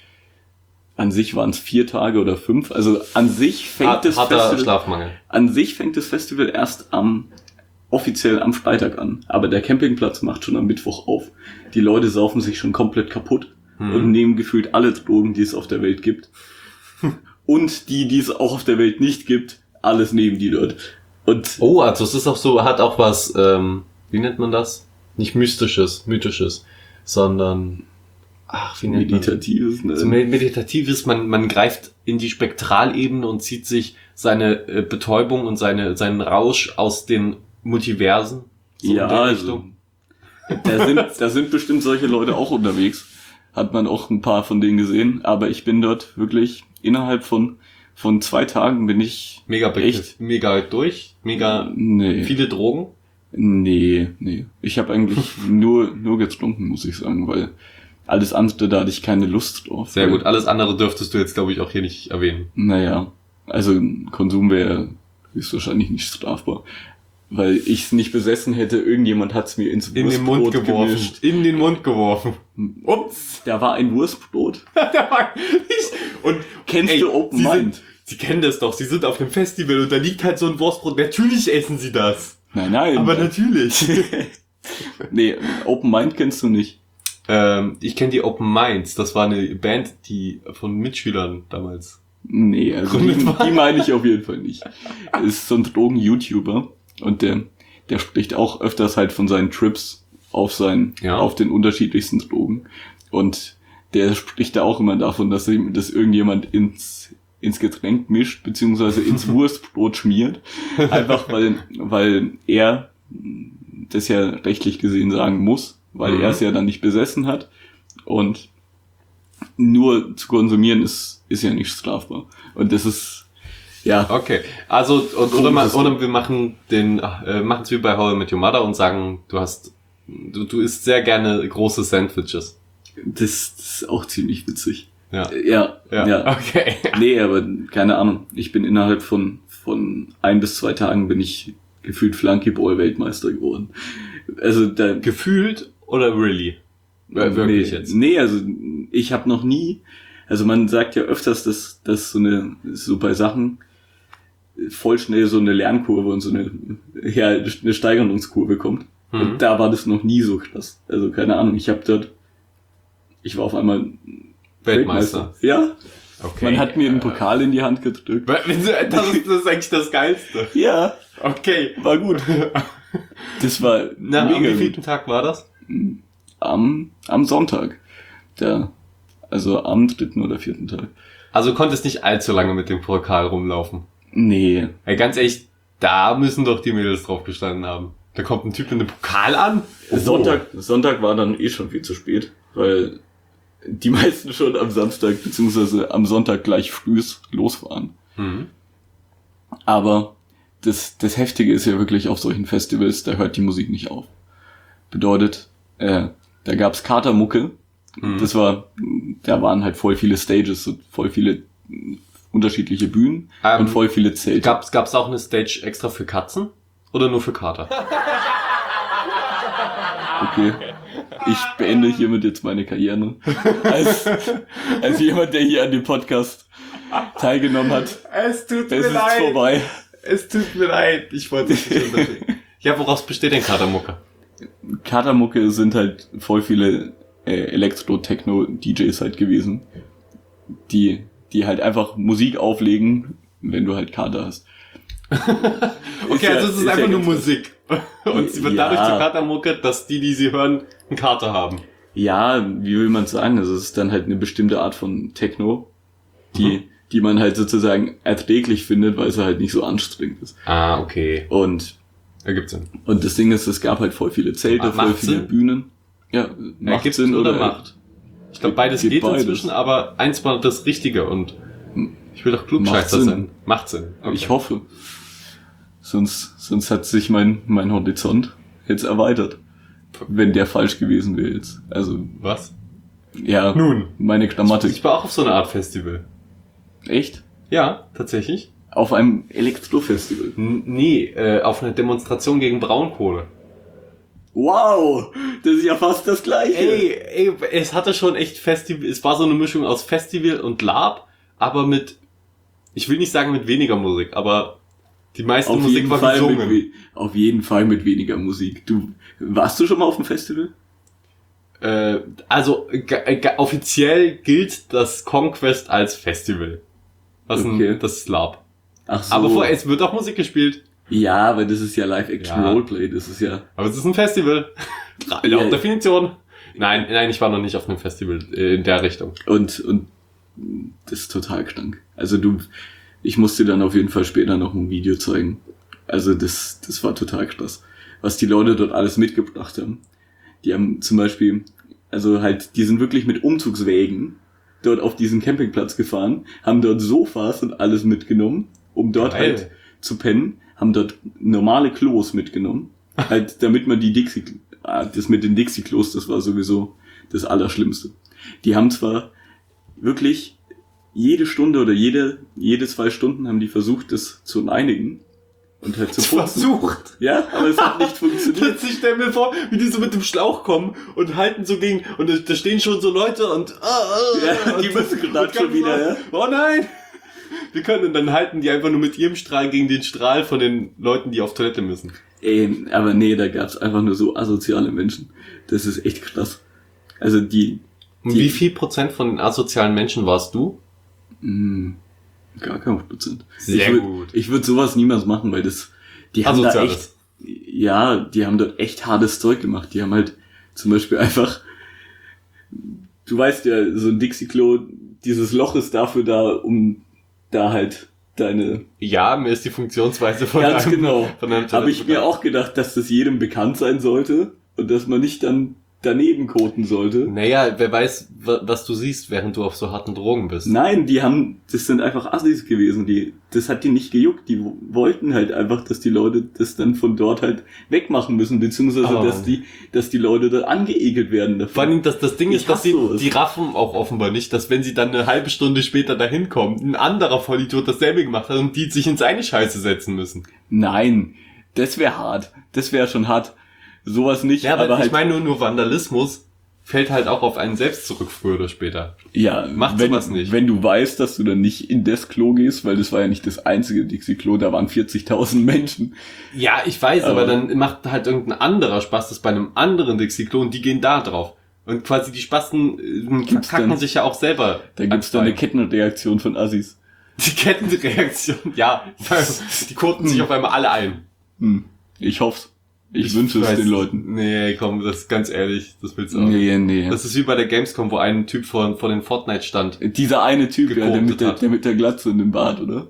an sich waren es vier Tage oder fünf. Also an sich fängt Hart, das Festival... Schlafmangel. An sich fängt das Festival erst am... offiziell am Freitag an. Aber der Campingplatz macht schon am Mittwoch auf. Die Leute saufen sich schon komplett kaputt hm. und nehmen gefühlt alle Drogen, die es auf der Welt gibt. Und die, die es auch auf der Welt nicht gibt, alles nehmen die dort. Und oh, also es ist auch so, hat auch was, ähm, wie nennt man das? Nicht mystisches, mythisches, sondern ach, wie nennt meditatives, man das? Ne? So meditatives, man, man greift in die Spektralebene und zieht sich seine äh, Betäubung und seine, seinen Rausch aus den Multiversen. So ja, also da sind, da sind bestimmt solche Leute auch unterwegs. Hat man auch ein paar von denen gesehen, aber ich bin dort wirklich innerhalb von von zwei Tagen bin ich mega echt mega durch, mega nee. viele Drogen. Nee, nee. Ich habe eigentlich nur nur getrunken, muss ich sagen, weil alles andere, da hatte ich keine Lust drauf. Sehr gut, alles andere dürftest du jetzt, glaube ich, auch hier nicht erwähnen. Naja, also Konsum wäre höchstwahrscheinlich nicht strafbar. Weil ich es nicht besessen hätte, irgendjemand hat es mir ins in den Mund geworfen. Gemischt. In den Mund geworfen. Ups, da war ein Wurstbrot. da war ich. Und kennst ey, du Open Sie Mind? Sind, Sie kennen das doch. Sie sind auf einem Festival und da liegt halt so ein Wurstbrot. Natürlich essen Sie das. Nein, nein. Aber natürlich. Nee, Open Mind kennst du nicht. Ähm, ich kenne die Open Minds. Das war eine Band, die von Mitschülern damals. Nee, also die, die meine ich auf jeden Fall nicht. Das ist so ein Drogen-YouTuber. Und der, der spricht auch öfters halt von seinen Trips auf seinen, ja. auf den unterschiedlichsten Drogen. Und der spricht da auch immer davon, dass, ihm, dass irgendjemand ins, ins Getränk mischt, beziehungsweise ins Wurstbrot schmiert. Einfach weil, weil er das ja rechtlich gesehen sagen muss, weil mhm. er es ja dann nicht besessen hat. Und nur zu konsumieren ist, ist ja nicht strafbar. Und das ist, ja. Okay. Also, und, oder, man, oder wir machen den, äh, machen es wie bei How I Met Your Mother und sagen, du hast, du, du isst sehr gerne große Sandwiches. Das, das ist auch ziemlich witzig. Ja. Ja. Ja. ja. Okay. Nee, aber keine Ahnung. Ich bin innerhalb von, von ein bis zwei Tagen bin ich gefühlt Flunkyball-Weltmeister geworden. Also, da. Gefühlt oder really? Wirklich nee, jetzt? Nee, also, ich habe noch nie, also man sagt ja öfters, dass, dass so eine, so bei Sachen, voll schnell so eine Lernkurve und so eine, ja, eine Steigerungskurve kommt. Mhm. Und da war das noch nie so krass. Also keine Ahnung, ich habe dort, ich war auf einmal Weltmeister. Weltmeister. Ja. Okay. Man hat mir einen Pokal in die Hand gedrückt. Das ist, das ist eigentlich das Geilste. Ja. Okay. War gut. Das war Na, mega. Am wievielten Tag war das? Am, am Sonntag. Der, also am dritten oder vierten Tag. Also du konntest nicht allzu lange mit dem Pokal rumlaufen. Nee. Ey, ganz ehrlich, da müssen doch die Mädels drauf gestanden haben. Da kommt ein Typ mit einem Pokal an. Oh. Sonntag, Sonntag war dann eh schon viel zu spät, weil die meisten schon am Samstag beziehungsweise am Sonntag gleich frühs losfahren. Mhm. Aber das, das Heftige ist ja wirklich auf solchen Festivals, da hört die Musik nicht auf. Bedeutet, äh, da gab's Katermucke. Mhm. Das war, da waren halt voll viele Stages, so voll viele unterschiedliche Bühnen ähm, und voll viele Zelte. Gab's, gab's auch eine Stage extra für Katzen oder nur für Kater? Okay. Ich beende hiermit jetzt meine Karriere als, als jemand, der hier an dem Podcast teilgenommen hat. Es tut es mir ist leid. vorbei. Es tut mir leid. Ich wollte es nicht unterbrechen. Ja, woraus besteht denn Katermucke? Katermucke sind halt voll viele äh, Elektro-Techno-D Js halt gewesen, die, die halt einfach Musik auflegen, wenn du halt Kater hast. Okay, ja, also es ist, ist einfach ja nur ganz Musik. Und sie wird Ja. dadurch zur Katermucke, dass die, die sie hören, einen Kater haben. Ja, wie will man sagen? Also es ist dann halt eine bestimmte Art von Techno, die, mhm. die man halt sozusagen erträglich findet, weil sie halt nicht so anstrengend ist. Ah, okay. Und Ergibt Sinn. Und das Ding ist, es gab halt voll viele Zelte, Ah, voll macht viele Sinn? Bühnen. Ja, macht Ergibt Sinn oder, oder macht? Ich glaube, beides geht geht beides. inzwischen, aber eins war das Richtige und ich will doch Macht Klugscheißer Sinn. sein. Macht Sinn. Okay. Ich hoffe. Sonst, sonst hat sich mein, mein Horizont jetzt erweitert. Wenn der falsch gewesen wäre jetzt. Also, Was? ja, Nun. meine Grammatik. Ich war auch auf so einer Art Festival. Echt? Ja, tatsächlich. Auf einem Elektrofestival. N nee, äh, auf einer Demonstration gegen Braunkohle. Wow! Das ist ja fast das Gleiche. Ey, ey, es hatte schon echt Festival, es war so eine Mischung aus Festival und Lab, aber mit, ich will nicht sagen mit weniger Musik, aber die meiste auf Musik jeden war Fall mit, gesungen. we- auf jeden Fall mit weniger Musik. Du, warst du schon mal auf dem Festival? Äh, also g- g- offiziell gilt das Conquest als Festival. Was Okay. ein, das ist Lab. Ach so. Aber vorher, es wird auch Musik gespielt. Ja, aber das ist ja Live-Action Ja. Roleplay, das ist ja... Aber es ist ein Festival. Laut Ja. Definition. Nein, nein, ich war noch nicht auf einem Festival äh, in der Richtung. Und, und das ist total krank. Also du, ich muss dir dann auf jeden Fall später noch ein Video zeigen. Also das, das war total krass. Was die Leute dort alles mitgebracht haben. Die haben zum Beispiel, also halt, die sind wirklich mit Umzugswägen dort auf diesen Campingplatz gefahren, haben dort Sofas und alles mitgenommen, um dort Geil. halt zu pennen, haben dort normale Klos mitgenommen, halt, damit man die Dixie, ah, das mit den Dixie-Klos, das war sowieso das Allerschlimmste. Die haben zwar wirklich jede Stunde oder jede, jede zwei Stunden haben die versucht, das zu einigen und halt zu putzen. Versucht. Ja, aber es hat nicht funktioniert. Ich stell mir vor, wie die so mit dem Schlauch kommen und halten so gegen, und da, da stehen schon so Leute und, ah, ah, Ja, und die müssen gerade schon wieder, ja. Oh nein! Wir können, und dann halten die einfach nur mit ihrem Strahl gegen den Strahl von den Leuten, die auf Toilette müssen. Ey, aber nee, da gab's einfach nur so asoziale Menschen. Das ist echt krass. Also die... Und die wie viel Prozent von den asozialen Menschen warst du? Mh, gar kein Prozent. Sehr ich würd, gut. Ich würde sowas niemals machen, weil das... Die haben da echt... Asoziales. Ja, die haben dort echt hartes Zeug gemacht. Die haben halt zum Beispiel einfach... Du weißt ja, so ein Dixie-Klo, dieses Loch ist dafür da, um da halt deine... Ja, mir ist die Funktionsweise von Ganz einem, genau. von einem Habe ich mir auch gedacht, dass das jedem bekannt sein sollte und dass man nicht dann daneben koten sollte. Naja, wer weiß, wa- was du siehst, während du auf so harten Drogen bist. Nein, die haben, das sind einfach Assis gewesen, die, das hat die nicht gejuckt, die wo- wollten halt einfach, dass die Leute das dann von dort halt wegmachen müssen, beziehungsweise, Aber dass Mann. die, dass die Leute da angeekelt werden Vor davon. allem, das, das Ding Ich ist, dass hasse sie, sowas. die raffen auch offenbar nicht, dass wenn sie dann eine halbe Stunde später dahin kommen, ein anderer Vollidiot dasselbe gemacht hat und die sich in seine Scheiße setzen müssen. Nein, das wäre hart, das wäre schon hart. Sowas nicht, Ja, aber, aber ich halt, meine nur, nur Vandalismus fällt halt auch auf einen selbst zurück, früher oder später. ja, macht wenn, sowas nicht. wenn du weißt, dass du dann nicht in das Klo gehst, weil das war ja nicht das einzige Dixie-Klo, da waren vierzigtausend Menschen. Ja, ich weiß, aber, Aber- dann macht halt irgendein anderer Spaß das bei einem anderen Dixie-Klo und die gehen da drauf. Und quasi die Spasten äh, Gibt's verkacken dann- sich ja auch selber. Da gibt's dann eine Bein. Kettenreaktion von Assis. Die Kettenreaktion, ja. Die koten sich auf einmal alle ein. Hm. Ich hoff's. Ich, wünsche es weiß- den Leuten. Nee, komm, das ist ganz ehrlich, das willst du auch. Nee, nee. Das ist wie bei der Gamescom, wo ein Typ vor, vor den Fortnite stand. Dieser eine Typ, ja, der, mit der, Gekoktet der mit der Glatze und dem Bart, oder?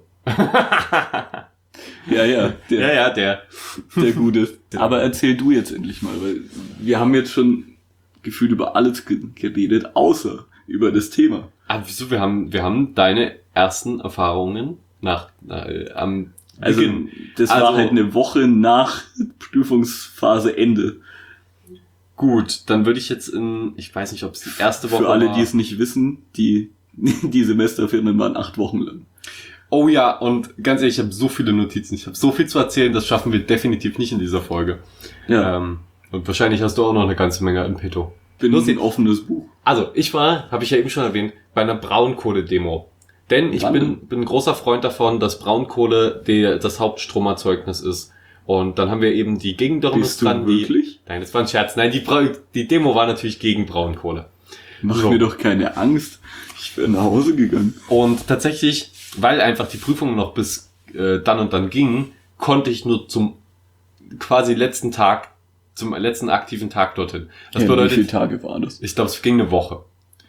ja, ja, der, Ja, ja, der. der Gute. Aber erzähl du jetzt endlich mal, weil wir haben jetzt schon gefühlt über alles ge- geredet, außer über das Thema. Ah, wieso? Wir haben, wir haben deine ersten Erfahrungen nach, äh, am Also, Beginn. das Also- war halt eine Woche nach Prüfungsphase Ende. Gut, dann würde ich jetzt in, ich weiß nicht, ob es die erste Woche Für alle, war. die es nicht wissen, die, die Semesterferien waren acht Wochen lang. Oh ja, und ganz ehrlich, ich habe so viele Notizen, ich habe so viel zu erzählen, das schaffen wir definitiv nicht in dieser Folge. Ja, Ähm, und wahrscheinlich hast du auch noch eine ganze Menge in petto. bin los ein geht's. offenes Buch. Also, ich war, habe ich ja eben schon erwähnt, bei einer Braunkohle-Demo. Denn ich Wann bin, denn? bin ein großer Freund davon, dass Braunkohle der, das Haupttromerzeugnis ist. Und dann haben wir eben die Gegendemonstranten. Bist du wirklich? Die, nein, das war ein Scherz. Nein, die, Bra- die Demo war natürlich gegen Braunkohle. Mach So. mir doch keine Angst. Ich wäre nach Hause gegangen. Und tatsächlich, weil einfach die Prüfungen noch bis äh, dann und dann gingen, konnte ich nur zum quasi letzten Tag, zum letzten aktiven Tag dorthin. Das Ja, bedeutet, wie viele Tage war das? ich glaube, es ging eine Woche.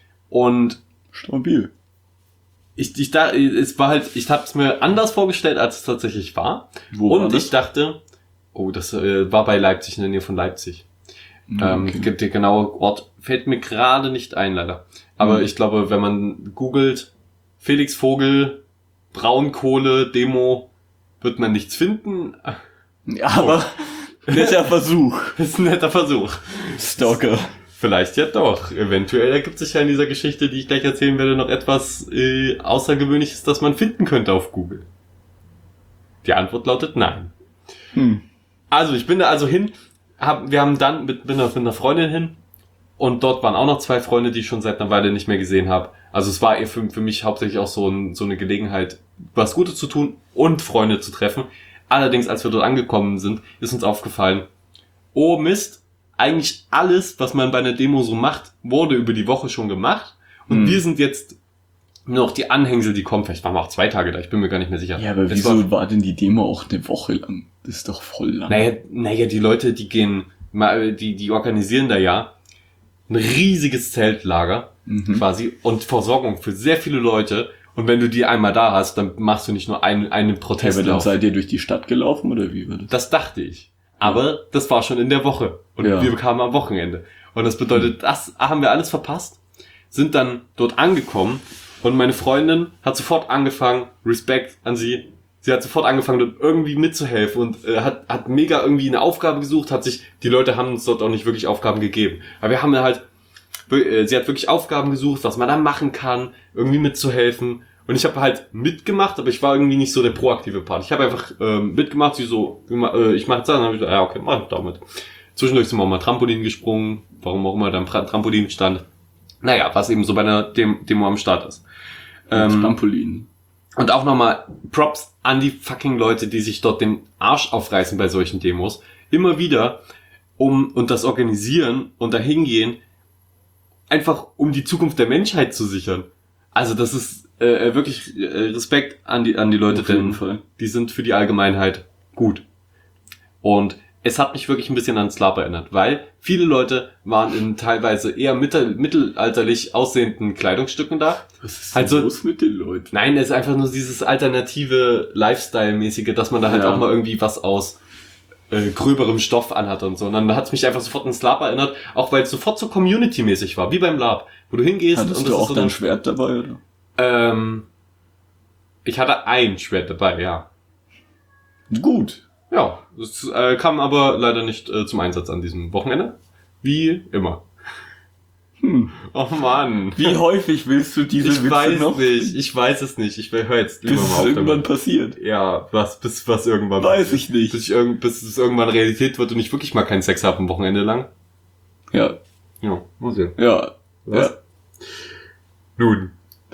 Und Stabil. ich, ich da, es war halt, ich habe es mir anders vorgestellt, als es tatsächlich war. Wo war Und das? ich dachte, oh, das äh, war bei Leipzig, in der Nähe von Leipzig. Ähm, Okay. der genaue Ort fällt mir gerade nicht ein, leider. Aber Mhm. ich glaube, wenn man googelt, Felix Vogel, Braunkohle, Demo, wird man nichts finden. Ja, aber netter Versuch. Das ist ein netter Versuch. Stalker. Vielleicht ja doch. Eventuell ergibt sich ja in dieser Geschichte, die ich gleich erzählen werde, noch etwas äh, Außergewöhnliches, das man finden könnte auf Google. Die Antwort lautet nein. Hm. Also ich bin da also hin, hab, wir haben dann mit, mit, einer, mit einer Freundin hin und dort waren auch noch zwei Freunde, die ich schon seit einer Weile nicht mehr gesehen habe. Also es war eher für, für mich hauptsächlich auch so, ein, so eine Gelegenheit, was Gutes zu tun und Freunde zu treffen. Allerdings, als wir dort angekommen sind, ist uns aufgefallen, oh Mist, eigentlich alles, was man bei einer Demo so macht, wurde über die Woche schon gemacht. Und Hm. wir sind jetzt nur noch die Anhängsel, die kommen. Vielleicht waren wir auch zwei Tage da, ich bin mir gar nicht mehr sicher. Ja, aber Es wieso war- war, denn die Demo auch eine Woche lang? Das ist doch voll lang. Naja, naja, die Leute, die gehen, mal, die, die organisieren da ja ein riesiges Zeltlager Mhm. quasi und Versorgung für sehr viele Leute. Und wenn du die einmal da hast, dann machst du nicht nur einen, einen Ja, aber dann Protestlauf. seid ihr durch die Stadt gelaufen, oder wie war das? Das dachte ich. Aber das war schon in der Woche. Und Ja. wir kamen am Wochenende. Und das bedeutet, das haben wir alles verpasst. Sind dann dort angekommen. Und meine Freundin hat sofort angefangen, Respekt an sie, sie hat sofort angefangen, dort irgendwie mitzuhelfen und äh, hat, hat mega irgendwie eine Aufgabe gesucht, hat sich, die Leute haben uns dort auch nicht wirklich Aufgaben gegeben. Aber wir haben halt, äh, sie hat wirklich Aufgaben gesucht, was man da machen kann, irgendwie mitzuhelfen. Und ich habe halt mitgemacht, aber ich war irgendwie nicht so der proaktive Part. Ich habe einfach ähm, mitgemacht, sie so, äh, ich mache jetzt das, dann habe ich gesagt, ja okay, mach ich damit. Zwischendurch sind wir auch mal Trampolin gesprungen, warum auch immer da ein Tra- Trampolin stand. Naja, was eben so bei einer Dem- Demo am Start ist. Ähm, Trampolin. und auch nochmal Props an die fucking Leute, die sich dort den Arsch aufreißen bei solchen Demos. Immer wieder, um, und das organisieren und dahin gehen, einfach um die Zukunft der Menschheit zu sichern. Also das ist äh, wirklich äh, Respekt an die, an die Leute, Auf jeden denn Fall. die sind für die Allgemeinheit gut. Und es hat mich wirklich ein bisschen an Slap erinnert, weil viele Leute waren in teilweise eher mittel, mittelalterlich aussehenden Kleidungsstücken da. Was ist Also- denn los mit den Leuten? Nein, es ist einfach nur dieses alternative Lifestyle-mäßige, dass man da halt Ja. auch mal irgendwie was aus äh, gröberem Stoff anhat und so. Und dann hat es mich einfach sofort an Slap erinnert, auch weil es sofort so Community-mäßig war, wie beim Lab, wo du hingehst Hattest und du das auch ist so dein eine, Schwert dabei, oder? ähm, ich hatte ein Schwert dabei, ja. Gut. Ja, es äh, kam aber leider nicht äh, zum Einsatz an diesem Wochenende. Wie immer. Hm. Oh Mann. Wie häufig willst du diese Ich Witze weiß noch? nicht, ich weiß es nicht. Ich höre jetzt lieber Bis mal es auf irgendwann damit. passiert. Ja, was, bis was irgendwann Weiß ich nicht. Bis, ich irgend, bis es irgendwann Realität wird und ich wirklich mal keinen Sex habe am Wochenende lang. Ja, Ja, muss sehen. ja. Was? Ja. Nun.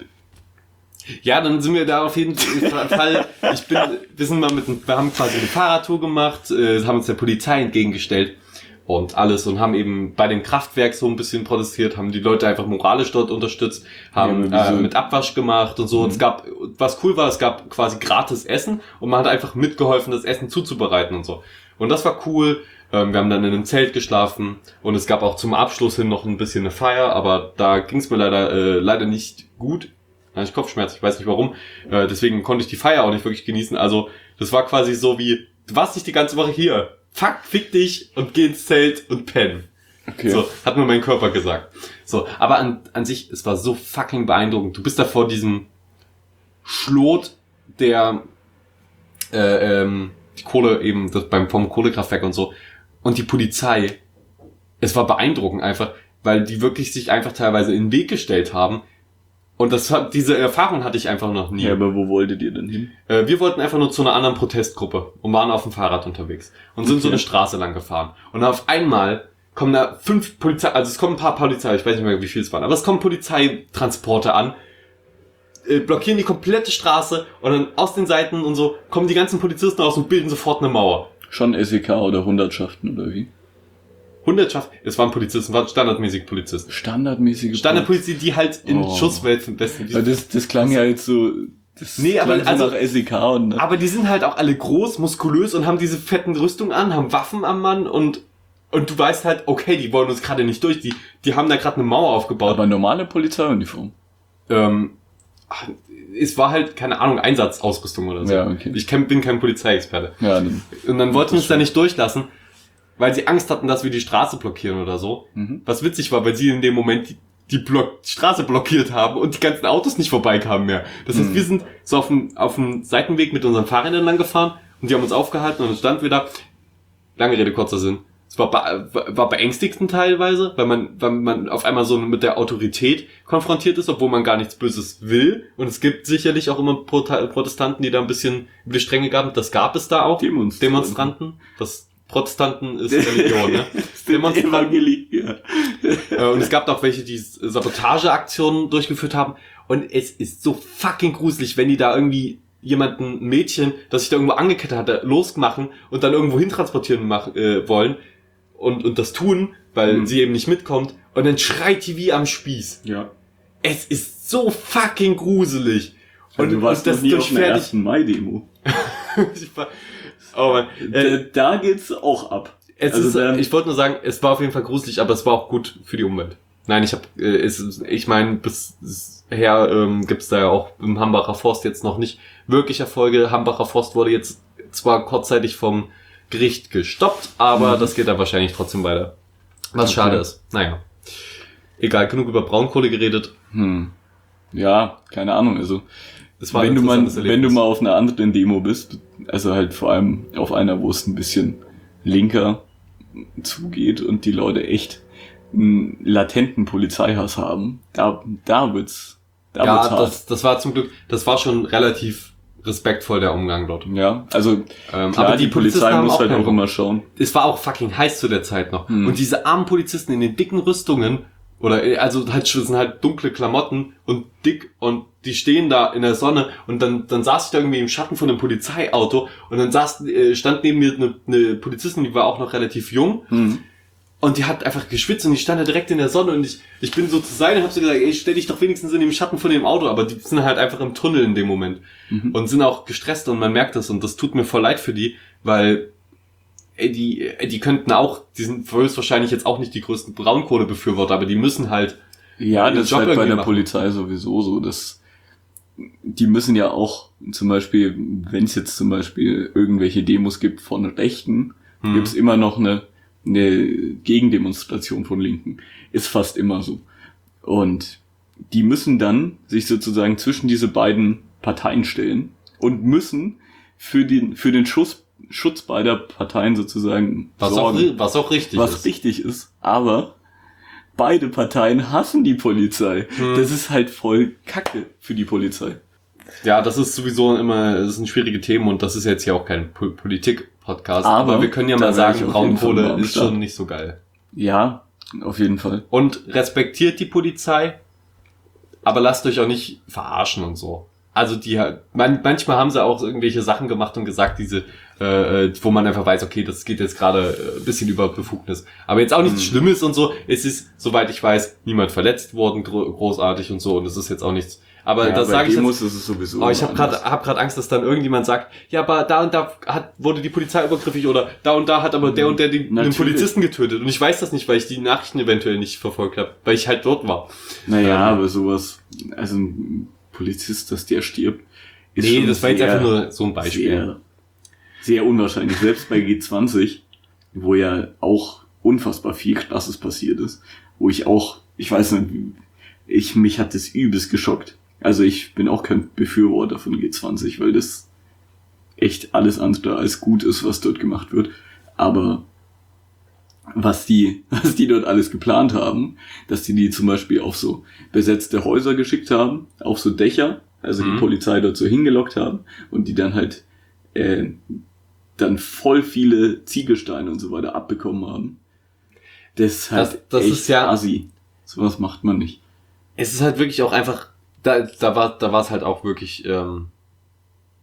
Ja, dann sind wir da auf jeden Fall. Ich bin, wir sind mal mit, einem- wir haben quasi eine Fahrradtour gemacht, äh, haben uns der Polizei entgegengestellt und alles und haben eben bei dem Kraftwerk so ein bisschen protestiert, haben die Leute einfach moralisch dort unterstützt, haben Ja, aber äh, wieso? mit Abwasch gemacht und so. Und es gab, was cool war, es gab quasi gratis Essen und man hat einfach mitgeholfen, das Essen zuzubereiten und so. Und das war cool. Ähm, wir haben dann in einem Zelt geschlafen und es gab auch zum Abschluss hin noch ein bisschen eine Feier, aber da ging es mir leider äh, leider nicht gut. Da hatte ich Kopfschmerzen, ich weiß nicht warum. Äh, deswegen konnte ich die Feier auch nicht wirklich genießen. Also das war quasi so wie, du warst nicht die ganze Woche hier. Fuck, fick dich und geh ins Zelt und pennen. Okay. So, hat mir mein Körper gesagt. So, aber an, an sich, es war so fucking beeindruckend. Du bist da vor diesem Schlot, der äh, ähm, die Kohle eben, das beim vom Kohlekraftwerk und so. Und die Polizei, es war beeindruckend einfach, weil die wirklich sich einfach teilweise in den Weg gestellt haben. Und das hat, diese Erfahrung hatte ich einfach noch nie. Ja, aber wo wolltet ihr denn hin? Äh, wir wollten einfach nur zu einer anderen Protestgruppe und waren auf dem Fahrrad unterwegs und sind so Okay. eine Straße lang gefahren. Und auf einmal kommen da fünf Polizei, also es kommen ein paar Polizei, ich weiß nicht mehr, wie viel es waren, aber es kommen Polizeitransporte an, äh, blockieren die komplette Straße und dann aus den Seiten und so kommen die ganzen Polizisten raus und bilden sofort eine Mauer. Schon S E K oder Hundertschaften oder wie? Hundertschaft, es waren Polizisten, waren standardmäßig Polizisten. Standardmäßige Standardpolizisten, die halt in Oh. Schusswelten besten. Weil das, das klang ja jetzt so, das Nee, aber klang so also- nach S E K und Aber die sind halt auch alle groß, muskulös und haben diese fetten Rüstungen an, haben Waffen am Mann und und du weißt halt, okay, die wollen uns gerade nicht durch, die die haben da gerade eine Mauer aufgebaut. aber normale Polizeiuniform. ähm, ach, es war halt, keine Ahnung, Einsatzausrüstung oder so. Ja, okay. Ich kenn, bin kein Polizeiexperte. Ja, dann. Und dann wollten Das uns da nicht durchlassen, weil sie Angst hatten, dass wir die Straße blockieren oder so. Mhm. Was witzig war, weil sie in dem Moment die, die, Block, die Straße blockiert haben und die ganzen Autos nicht vorbeikamen mehr. Das heißt, Mhm. wir sind so auf dem, auf dem Seitenweg mit unseren Fahrrädern lang gefahren und die haben uns aufgehalten und dann standen wir da. Lange Rede, kurzer Sinn. Es war, be war beängstigend teilweise, weil man, weil man auf einmal so mit der Autorität konfrontiert ist, obwohl man gar nichts Böses will. Und es gibt sicherlich auch immer Prota- Protestanten, die da ein bisschen über die Stränge gaben. Das gab es da auch. Demonstranten. Demonstranten. Das Protestanten ist Religion, ne? Demonstranten. Evangelie, ja. Äh, Und es gab auch welche, die Sabotageaktionen durchgeführt haben. Und es ist so fucking gruselig, wenn die da irgendwie jemanden, ein Mädchen, das sich da irgendwo angekettet hatte, losmachen und dann irgendwo hintransportieren machen, äh, wollen und, und das tun, weil Mhm. sie eben nicht mitkommt. Und dann schreit die wie am Spieß. Ja. Es ist so fucking gruselig. Und du warst und noch nie auf einer durchfährt ersten Mai-Demo. dich- Ich war- Oh Mann. Äh, Da, da geht's auch ab. Es Also ist, dann- ich wollte nur sagen, es war auf jeden Fall gruselig, aber es war auch gut für die Umwelt. Nein, ich habe, äh, es, ich meine, bisher ähm, gibt's da ja auch im Hambacher Forst jetzt noch nicht wirklich Erfolge. Hambacher Forst wurde jetzt zwar kurzzeitig vom Gericht gestoppt, aber Mhm. das geht da wahrscheinlich trotzdem weiter. Was Okay. schade ist. Naja. Egal, genug über Braunkohle geredet. Hm. Ja, keine Ahnung, also. Es war ein wenn du mal, interessantes wenn du Erlebnis. mal auf einer anderen Demo bist, also halt vor allem auf einer, wo es ein bisschen linker zugeht und die Leute echt einen latenten Polizeihass haben, da, da wird's, da Ja, wird's hart. das, das war zum Glück, das war schon relativ respektvoll, der Umgang dort. Ja, also Ähm, klar, aber die, die Polizisten Polizei haben muss auch halt keinen auch Bock. immer schauen. Es war auch fucking heiß zu der Zeit noch. Hm. Und diese armen Polizisten in den dicken Rüstungen, oder äh, also halt das sind halt dunkle Klamotten und dick und die stehen da in der Sonne und dann dann saß ich da irgendwie im Schatten von einem Polizeiauto und dann saß äh, stand neben mir eine, eine Polizistin, die war auch noch relativ jung Hm. und die hat einfach geschwitzt und die stand da direkt in der Sonne und ich ich bin so zu sein und hab so gesagt, ey, stell dich doch wenigstens in dem Schatten von dem Auto, aber die sind halt einfach im Tunnel in dem Moment Mhm. und sind auch gestresst und man merkt das und das tut mir voll leid für die, weil ey, die, ey, die könnten auch, die sind höchstwahrscheinlich jetzt auch nicht die größten Braunkohlebefürworter, aber die müssen halt, Ja, ihren das ist Job halt bei irgendwie der machen. Polizei sowieso so, dass die müssen ja auch zum Beispiel, wenn es jetzt zum Beispiel irgendwelche Demos gibt von Rechten, Hm. gibt's immer noch eine, eine Gegendemonstration von Linken. Ist fast immer so. Und die müssen dann sich sozusagen zwischen diese beiden Parteien stellen und müssen für den, für den Schutz, Schutz beider Parteien sozusagen was, auch, sorgen. ri- was auch richtig was ist. richtig ist, aber beide Parteien hassen die Polizei. Hm. Das ist halt voll Kacke für die Polizei. Ja, das ist sowieso immer, das sind schwierige Themen und das ist jetzt hier auch kein Po- Politik-Podcast, aber, Aber wir können ja da mal wär ich sagen, auf jeden Fall mal Braunkohle am ist Start. schon nicht so geil. Ja, auf jeden Fall. Und respektiert die Polizei, aber lasst euch auch nicht verarschen und so. Also die, man, manchmal haben sie auch irgendwelche Sachen gemacht und gesagt, diese, äh, wo man einfach weiß, okay, das geht jetzt gerade äh, ein bisschen über Befugnis. Aber jetzt auch nichts Mhm. Schlimmes und so. Es ist, soweit ich weiß, niemand verletzt worden, gro großartig und so. Und es ist jetzt auch nichts. Aber ja, das bei sage ich jetzt. Demos ist es sowieso. Aber ich habe anders. gerade hab grad Angst, dass dann irgendjemand sagt, ja, aber da und da hat, wurde die Polizei übergriffig oder da und da hat aber der und der den, den Natürlich. Polizisten getötet. Und ich weiß das nicht, weil ich die Nachrichten eventuell nicht verfolgt habe, weil ich halt dort war. Naja, Ähm, aber sowas, also ein Polizist, dass der stirbt, ist Nee, schon das war jetzt sehr, einfach nur so ein Beispiel. Sehr, sehr unwahrscheinlich. Selbst bei G zwanzig, wo ja auch unfassbar viel Krasses passiert ist, wo ich auch, ich weiß nicht, ich, mich hat das übelst geschockt. Also ich bin auch kein Befürworter von G zwanzig, weil das echt alles andere als gut ist, was dort gemacht wird. Aber was die, was die dort alles geplant haben, dass die die zum Beispiel auf so besetzte Häuser geschickt haben, auf so Dächer, also Mhm. die Polizei dort so hingelockt haben und die dann halt äh, dann voll viele Ziegelsteine und so weiter abbekommen haben. Das ist halt Das- das echt ist ja- assi. Sowas macht man nicht. Es ist halt wirklich auch einfach, da, da war, da war es halt auch wirklich, ähm,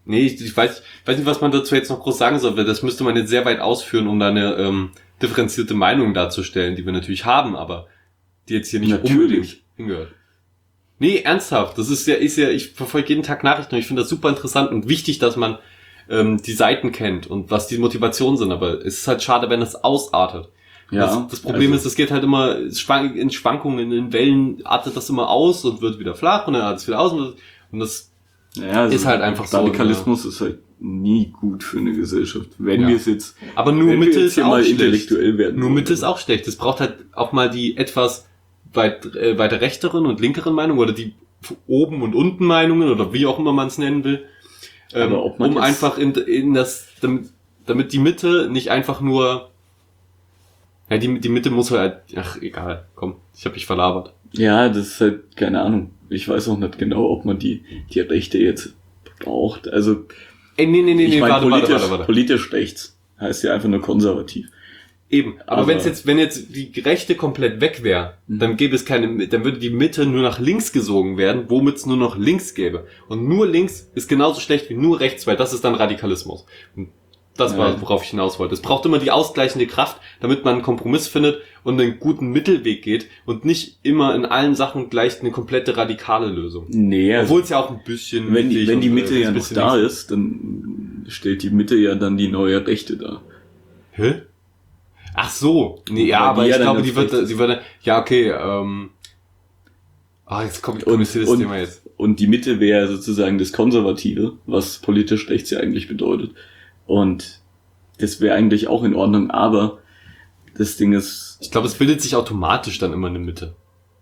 Nee, ich, ich weiß, ich weiß nicht, was man dazu jetzt noch groß sagen soll, weil das müsste man jetzt sehr weit ausführen, um da eine ähm, differenzierte Meinung darzustellen, die wir natürlich haben, aber die jetzt hier nicht Natürlich. unbedingt hingehört. Nee, ernsthaft, das ist ja, ist ja, ich verfolge jeden Tag Nachrichten und ich finde das super interessant und wichtig, dass man ähm, die Seiten kennt und was die Motivationen sind, aber es ist halt schade, wenn das ausartet. Ja, das, das Problem also, ist, es geht halt immer in Schwankungen, in Wellen artet das immer aus und wird wieder flach und dann artet es wieder aus und das, und das ja, also ist halt einfach so. Radikalismus ist halt nie gut für eine Gesellschaft. Wenn Ja. wir es jetzt, aber nur wenn wir Mitte jetzt ist hier auch mal schlecht. intellektuell werden. Nur wollen. Mitte ist auch schlecht. Es braucht halt auch mal die etwas weit, äh, weiter rechteren und linkeren Meinungen oder die oben und unten Meinungen oder wie auch immer man es nennen will. Ähm, Aber ob man um jetzt- einfach in, in das, damit, damit die Mitte nicht einfach nur, ja, die, die Mitte muss halt, ach, egal, komm, ich habe mich verlabert. Ja, das ist halt, keine Ahnung. Ich weiß auch nicht genau, ob man die, die Rechte jetzt braucht. Also, Ey, nee, nee, nee, ich nee, meine, warte, politisch, warte, warte, warte. politisch rechts heißt ja einfach nur konservativ. Eben, aber, Aber- wenn's jetzt, wenn jetzt die Rechte komplett weg wäre, Mhm. dann gäbe es keine, dann würde die Mitte nur nach links gesogen werden, womit es nur noch links gäbe. Und nur links ist genauso schlecht wie nur rechts, weil das ist dann Radikalismus. Und das war, Ja. worauf ich hinaus wollte. Es braucht immer die ausgleichende Kraft, damit man einen Kompromiss findet und einen guten Mittelweg geht und nicht immer in allen Sachen gleich eine komplette radikale Lösung. Nee, also, Obwohl es ja auch ein bisschen wenn die, mittig wenn die und, Mitte äh, ja ein noch bisschen da links- ist, dann stellt die Mitte ja dann die neue Rechte dar. Hä? Ach so. Nee, ja, Weil aber die ich ja dann glaube, das die wird, Recht- die würde, ja, okay, ähm, ah, jetzt kommt, Und- kommt das und- Thema jetzt. Und die Mitte wäre sozusagen das Konservative, was politisch rechts ja eigentlich bedeutet. Und das wäre eigentlich auch in Ordnung, aber das Ding ist, Ich glaube, es bildet sich automatisch dann immer eine Mitte.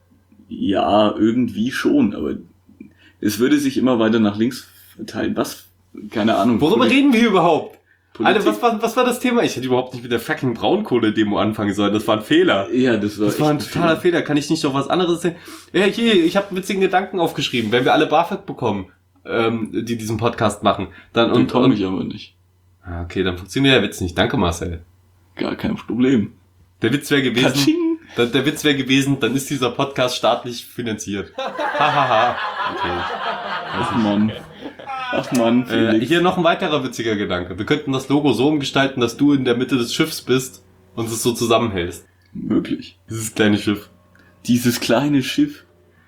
ja, irgendwie schon, aber es würde sich immer weiter nach links verteilen. Was? Keine Ahnung. Worüber Poli- reden wir überhaupt? Politik- Alter, was war, was war das Thema? Ich hätte überhaupt nicht mit der fucking Braunkohle-Demo anfangen sollen. Das war ein Fehler. Ja, das war, Das war ein echt totaler Fehler. Kann ich nicht noch was anderes sehen? Ja, hier, ich habe einen witzigen Gedanken aufgeschrieben. Wenn wir alle BAföG bekommen, ähm, die diesen Podcast machen, dann Und und, komme und ich aber nicht. Ah, okay, dann funktioniert der Witz nicht. Danke, Marcel. Gar kein Problem. Der Witz wäre gewesen. Katsching. Der, der Witz wäre gewesen, dann ist dieser Podcast staatlich finanziert. Hahaha. Okay. Ach man. Ach man, Äh, Felix. hier noch ein weiterer witziger Gedanke. Wir könnten das Logo so umgestalten, dass du in der Mitte des Schiffs bist und es so zusammenhältst. Möglich. Dieses kleine Schiff. Dieses kleine Schiff.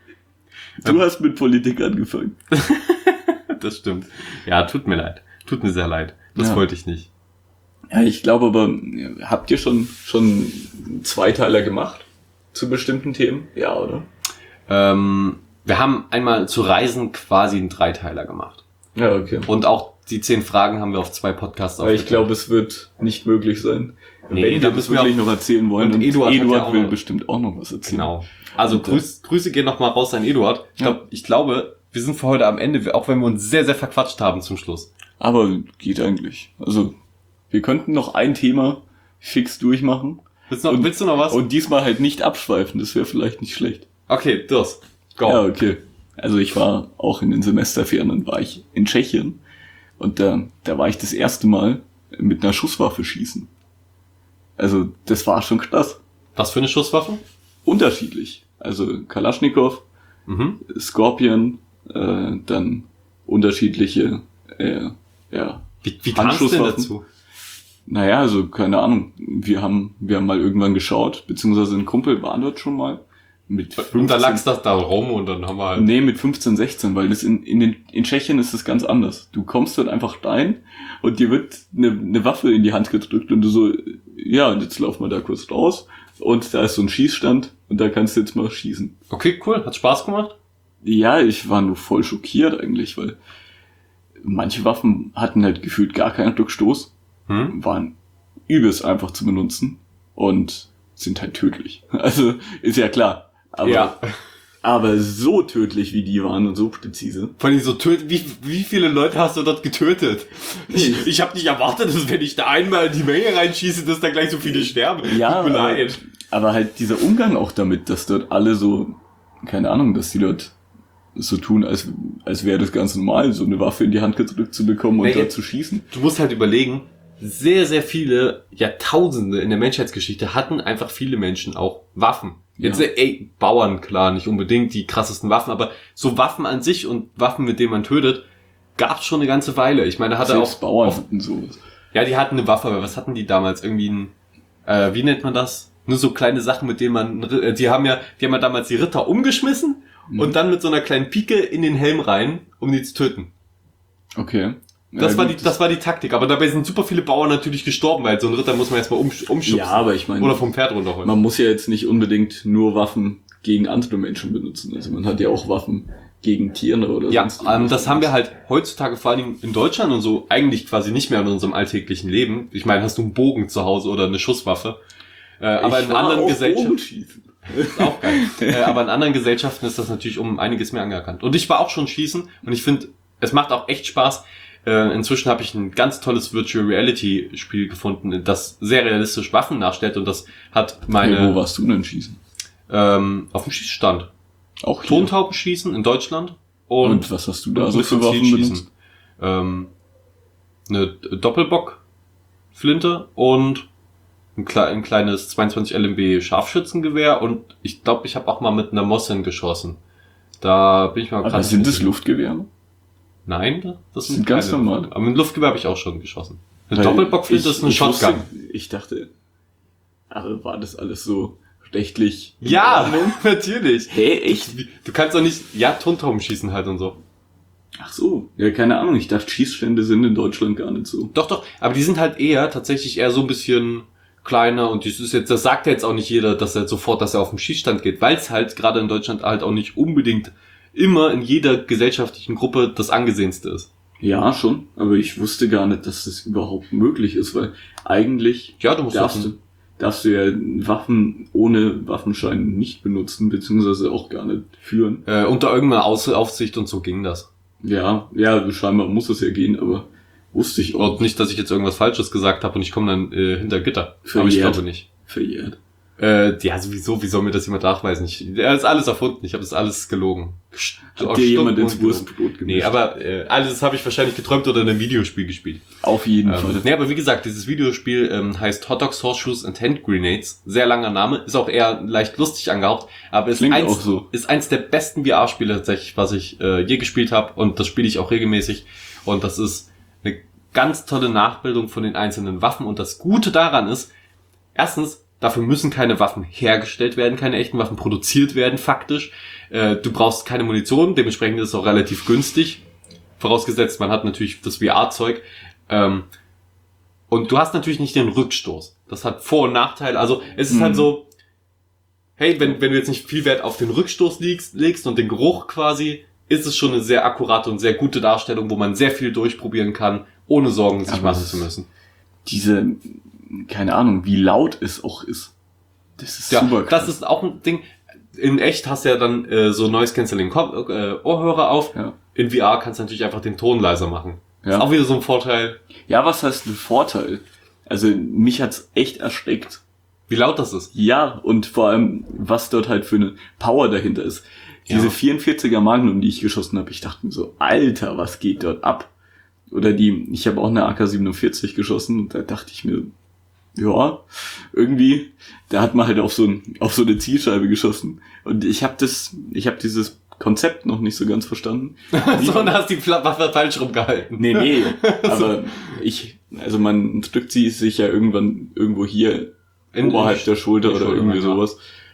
Du Ähm. hast mit Politik angefangen. Das stimmt. Ja, tut mir leid. Tut mir sehr leid. Das Ja. wollte ich nicht. Ja, ich glaube aber, habt ihr schon, schon Zweiteiler gemacht zu bestimmten Themen? Ja, oder? Ähm, wir haben einmal zu Reisen quasi einen Dreiteiler gemacht. Ja, okay. Und auch die zehn Fragen haben wir auf zwei Podcasts Aber ich aufgeteilt. glaube, es wird nicht möglich sein. Nee, Wenn da wir das müssen wir wirklich auch- noch erzählen wollen. und Und, Eduard Eduard, hat ja auch will noch- bestimmt auch noch was erzählen. Genau. Also Und, äh, Grüß, Grüße gehen nochmal raus an Eduard. Ich, glaub, ich glaube, wir sind für heute am Ende, auch wenn wir uns sehr, sehr verquatscht haben zum Schluss. Aber geht eigentlich. Also, wir könnten noch ein Thema fix durchmachen. Willst du noch, Und- willst du noch was? Und diesmal halt nicht abschweifen. Das wäre vielleicht nicht schlecht. Okay, das. Go. Ja, okay. Also ich war auch in den Semesterferien, war ich in Tschechien. Und da, da war ich das erste Mal mit einer Schusswaffe schießen. Also das war schon krass. Was für eine Schusswaffe? Unterschiedlich. Also Kalaschnikow, Mhm. Scorpion, äh, dann unterschiedliche, äh, ja. Wie, wie kamst du denn Handschusswaffen. dazu? Naja, also keine Ahnung. Wir haben, wir haben mal irgendwann geschaut, beziehungsweise ein Kumpel war dort schon mal. Mit Und da lag's das da rum und dann haben wir halt... Nee, mit fünfzehn, sechzehn, weil das in, in, den, in Tschechien ist das ganz anders. Du kommst dort einfach rein und dir wird eine, eine Waffe in die Hand gedrückt und du so, ja, und jetzt laufen wir da kurz raus und da ist so ein Schießstand und da kannst du jetzt mal schießen. Okay, cool. Hat Spaß gemacht? Ja, ich war nur voll schockiert eigentlich, weil manche Waffen hatten halt gefühlt gar keinen Rückstoß, Hm? waren übelst einfach zu benutzen und sind halt tödlich. Also, ist ja klar. Aber, Ja. aber so tödlich wie die waren und so präzise. Vor allem so töt wie, wie viele Leute hast du dort getötet? Ich, ich habe nicht erwartet, dass wenn ich da einmal in die Menge reinschieße, dass da gleich so viele sterben. Ja, Tut mir aber, leid. aber halt dieser Umgang auch damit, dass dort alle so, keine Ahnung, dass die dort so tun, als, als wäre das ganz normal, so eine Waffe in die Hand gedrückt zu bekommen und Welche- dort zu schießen. Du musst halt überlegen, sehr, sehr viele Jahrtausende in der Menschheitsgeschichte hatten einfach viele Menschen auch Waffen. Jetzt, Ja. ey, Bauern, klar, nicht unbedingt die krassesten Waffen, aber so Waffen an sich und Waffen, mit denen man tötet, gab's schon eine ganze Weile. Ich meine, da hatte Selbst auch Bauern oft, hatten sowas. ja, die hatten eine Waffe, aber was hatten die damals? Irgendwie ein, äh, wie nennt man das? Nur so kleine Sachen, mit denen man, äh, die haben ja, die haben ja damals die Ritter umgeschmissen mhm. und dann mit so einer kleinen Pike in den Helm rein, um die zu töten. Okay. Das ja, war gut, die, das war die Taktik. Aber dabei sind super viele Bauern natürlich gestorben, weil so ein Ritter muss man erstmal um, umschubsen. Ja, aber ich meine, oder vom Pferd runterholen. Man muss ja jetzt nicht unbedingt nur Waffen gegen andere Menschen benutzen. Also man hat ja auch Waffen gegen Tiere oder ja, sonst ähm, das haben wir halt heutzutage vor allem in Deutschland und so eigentlich quasi nicht mehr in unserem alltäglichen Leben. Ich meine, hast du einen Bogen zu Hause oder eine Schusswaffe? Äh, aber in anderen Gesellschaften ist auch geil. äh, aber in anderen Gesellschaften ist das natürlich um einiges mehr anerkannt. Und ich war auch schon schießen und ich finde, es macht auch echt Spaß. Äh, inzwischen habe ich ein ganz tolles Virtual Reality Spiel gefunden, das sehr realistisch Waffen nachstellt und das hat meine... Hey, wo warst du denn schießen? Ähm, auf dem Schießstand. Auch hier? Tontaubenschießen in Deutschland. Und, und was hast du da so für Waffen benutzt? Ähm, eine Doppelbock-Flinte und ein, kle- ein kleines zweiundzwanzig L M B Scharfschützengewehr und ich glaube, ich habe auch mal mit einer Mosin geschossen. Da bin ich mal gerade. Aber sind das Luftgewehre? Nein, das sind, sind ganz keine. normal. Aber mit Luftgewehr habe ich auch schon geschossen. Eine Weil Doppelbockflinte ist eine ich Shotgun. Wusste, ich dachte, aber war das alles so rechtlich? Ja, natürlich. Hä, echt? Du kannst doch nicht, ja, Tontauben schießen halt und so. Ach so, ja, keine Ahnung. Ich dachte, Schießstände sind in Deutschland gar nicht so. Doch, doch, aber die sind halt eher, tatsächlich eher so ein bisschen kleiner und das ist jetzt, das sagt ja jetzt auch nicht jeder, dass er sofort, dass er auf den Schießstand geht, weil es halt gerade in Deutschland halt auch nicht unbedingt immer in jeder gesellschaftlichen Gruppe das Angesehenste ist. Ja, schon, aber ich wusste gar nicht, dass das überhaupt möglich ist, weil eigentlich ja, du musst darfst, du, darfst du ja Waffen ohne Waffenschein nicht benutzen, beziehungsweise auch gar nicht führen. Äh, unter irgendeiner Aus- Aufsicht und so ging das. Ja, ja, scheinbar muss es ja gehen, aber wusste ich auch. Und nicht, dass ich jetzt irgendwas Falsches gesagt habe und ich komme dann äh, hinter Gitter. Verjährt. Aber ich glaube nicht. Verjährt. Äh, ja, sowieso, wie soll mir das jemand nachweisen? Ich, er ist alles erfunden, ich habe das alles gelogen. Hat dir jemand ins Wurstbrot gemischt? Nee, aber äh, alles habe ich wahrscheinlich geträumt oder in einem Videospiel gespielt. Auf jeden ähm, Fall. Nee, aber wie gesagt, dieses Videospiel ähm, heißt Hot Dogs, Horseshoes and Hand Grenades. Sehr langer Name, ist auch eher leicht lustig angehaucht, aber ist eins, auch so. ist eins der besten V R-Spiele tatsächlich, was ich äh, je gespielt habe und das spiele ich auch regelmäßig und das ist eine ganz tolle Nachbildung von den einzelnen Waffen und das Gute daran ist, erstens, dafür müssen keine Waffen hergestellt werden, keine echten Waffen produziert werden, faktisch. Äh, du brauchst keine Munition, dementsprechend ist es auch relativ günstig. Vorausgesetzt, man hat natürlich das V R-Zeug. Ähm, und du hast natürlich nicht den Rückstoß. Das hat Vor- und Nachteile. Also es ist mhm. halt so, hey, wenn, wenn du jetzt nicht viel Wert auf den Rückstoß legst, legst und den Geruch quasi, ist es schon eine sehr akkurate und sehr gute Darstellung, wo man sehr viel durchprobieren kann, ohne Sorgen sich machen zu müssen. Diese... keine Ahnung, wie laut es auch ist. Das ist ja, super krass. Das ist auch ein Ding. In echt hast du ja dann äh, so Noise Cancelling Kopf, äh, Ohrhörer auf. Ja. In V R kannst du natürlich einfach den Ton leiser machen. Ja. Ist auch wieder so ein Vorteil. Ja, was heißt ein Vorteil? Also mich hat's echt erschreckt. Wie laut das ist. Ja, und vor allem, was dort halt für eine Power dahinter ist. Diese ja. vierundvierziger Magnum, die ich geschossen habe, ich dachte mir so, Alter, was geht dort ab? Oder die, ich habe auch eine A K siebenundvierzig geschossen und da dachte ich mir, ja, irgendwie, da hat man halt auf so ein, auf so eine Zielscheibe geschossen. Und ich habe das, ich habe dieses Konzept noch nicht so ganz verstanden. So, und hast die Waffe falsch rumgehalten. Nee, nee, aber ich, also man drückt sie sich ja irgendwann irgendwo hier in, oberhalb der Schulter oder Schulter, irgendwie ja. sowas.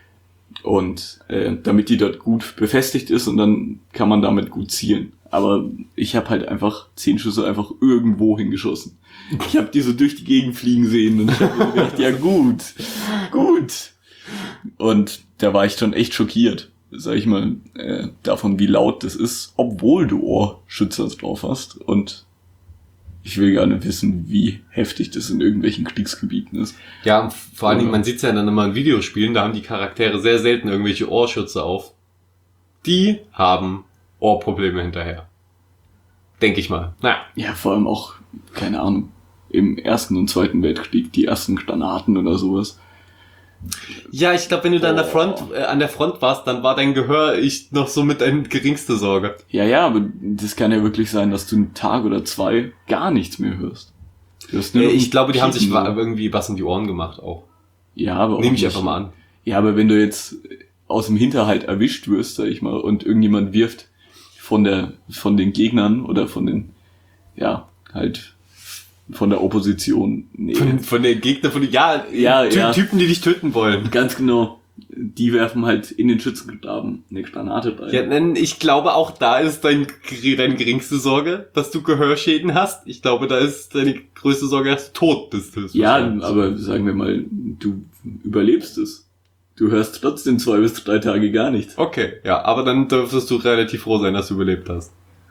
Und äh, damit die dort gut befestigt ist und dann kann man damit gut zielen. Aber ich habe halt einfach zehn Schüsse einfach irgendwo hingeschossen. Ich habe die so durch die Gegend fliegen sehen und ich habe mir gedacht, ja gut, gut. Und da war ich schon echt schockiert, sag ich mal, äh, davon, wie laut das ist, obwohl du Ohrschützer drauf hast. Und ich will gar nicht wissen, wie heftig das in irgendwelchen Kriegsgebieten ist. Ja, und vor allen Dingen, man sieht's ja dann immer in Videospielen, da haben die Charaktere sehr selten irgendwelche Ohrschützer auf. Die haben Ohrprobleme hinterher. Denke ich mal. Naja. Ja, vor allem auch, keine Ahnung, im Ersten und Zweiten Weltkrieg, die ersten Granaten oder sowas. Ja, ich glaube, wenn du da an der Front, äh, an der Front warst, dann war dein Gehör ich noch so mit deine geringste Sorge. Ja, ja, aber das kann ja wirklich sein, dass du einen Tag oder zwei gar nichts mehr hörst. hörst äh, ich glaube, die haben sich nur irgendwie was in die Ohren gemacht auch. Ja, aber nehme ich einfach mal an. Ja, aber wenn du jetzt aus dem Hinterhalt erwischt wirst, sag ich mal, und irgendjemand wirft von der, von den Gegnern oder von den, ja, halt, von der Opposition. Nee. Von, von den Gegnern, von den, ja, Ja, Ty- ja. Typen, die dich töten wollen. Ganz genau. Die werfen halt in den Schützengraben eine Granate rein. Ja, denn ich glaube, auch da ist dein, deine geringste Sorge, dass du Gehörschäden hast. Ich glaube, da ist deine größte Sorge, dass du tot bist. Ja, aber sagen wir mal, du überlebst es. Du hörst trotzdem zwei bis drei Tage gar nichts. Okay, ja, aber dann dürftest du relativ froh sein, dass du überlebt hast.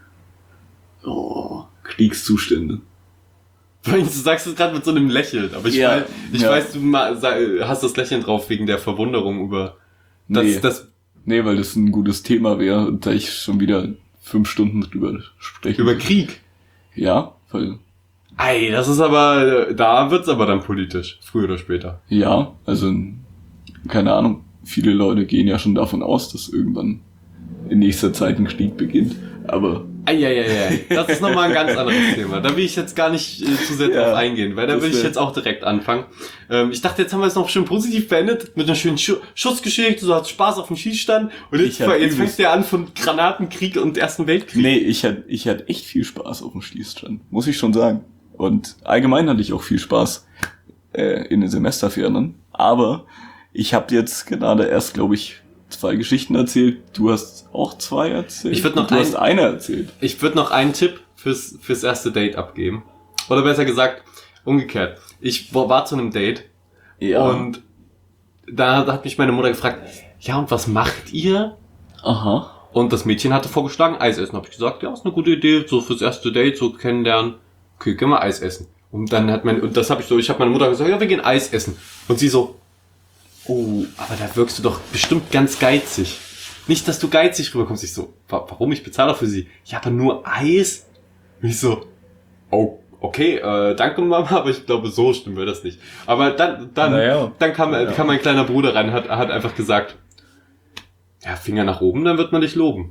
Oh, Kriegszustände. Du sagst es gerade mit so einem Lächeln, aber ich, Ja, weiß, ich ja. weiß, du ma- sa- hast das Lächeln drauf wegen der Verwunderung über das, Nee. das Nee, weil das ein gutes Thema wäre und da ich schon wieder fünf Stunden drüber spreche. über Krieg. Ja, weil, Ei, das ist aber, da wird's aber dann politisch, früher oder später. ja, also, keine Ahnung, viele Leute gehen ja schon davon aus, dass irgendwann in nächster Zeit ein Krieg beginnt, aber Eieiei, das ist nochmal ein ganz anderes Thema. Da will ich jetzt gar nicht äh, zu sehr Ja, drauf eingehen, weil da das will ich wär- jetzt auch direkt anfangen. Ähm, ich dachte, jetzt haben wir es noch schön positiv beendet, mit einer schönen Schu- Schussgeschichte, du hast Spaß auf dem Schießstand und jetzt, Ich hab jetzt übelst- fängst du ja an von Granatenkrieg und Ersten Weltkrieg. nee, ich hatte ich hatte echt viel Spaß auf dem Schießstand, muss ich schon sagen. Und allgemein hatte ich auch viel Spaß äh, in den Semesterferien, aber ich habe jetzt gerade erst, glaube ich, zwei Geschichten erzählt. Du hast auch zwei erzählt. Ich würd noch Und du ein- hast eine erzählt. Ich würde noch einen Tipp fürs, fürs erste Date abgeben. Oder besser gesagt, umgekehrt. Ich war, war zu einem Date und da hat mich meine Mutter gefragt, ja, und was macht ihr? Aha. Und das Mädchen hatte vorgeschlagen, Eis essen. Habe ich gesagt, ja, ist eine gute Idee, so fürs erste Date, so kennenlernen. Okay, können wir Eis essen. Und dann hat mein, und das habe ich so, ich habe meine Mutter gesagt, ja, wir gehen Eis essen. Und sie so, oh, aber da wirkst du doch bestimmt ganz geizig. Nicht, dass du geizig rüberkommst. Ich so, wa- warum? Ich bezahle doch für sie. Ja, aber nur Eis? Und ich so, oh, okay, äh, danke Mama, aber ich glaube, so stimmen wir das nicht. Aber dann, dann, Naja. dann kam, Ja. kam mein kleiner Bruder rein, hat, hat einfach gesagt, ja, Finger nach oben, dann wird man dich loben.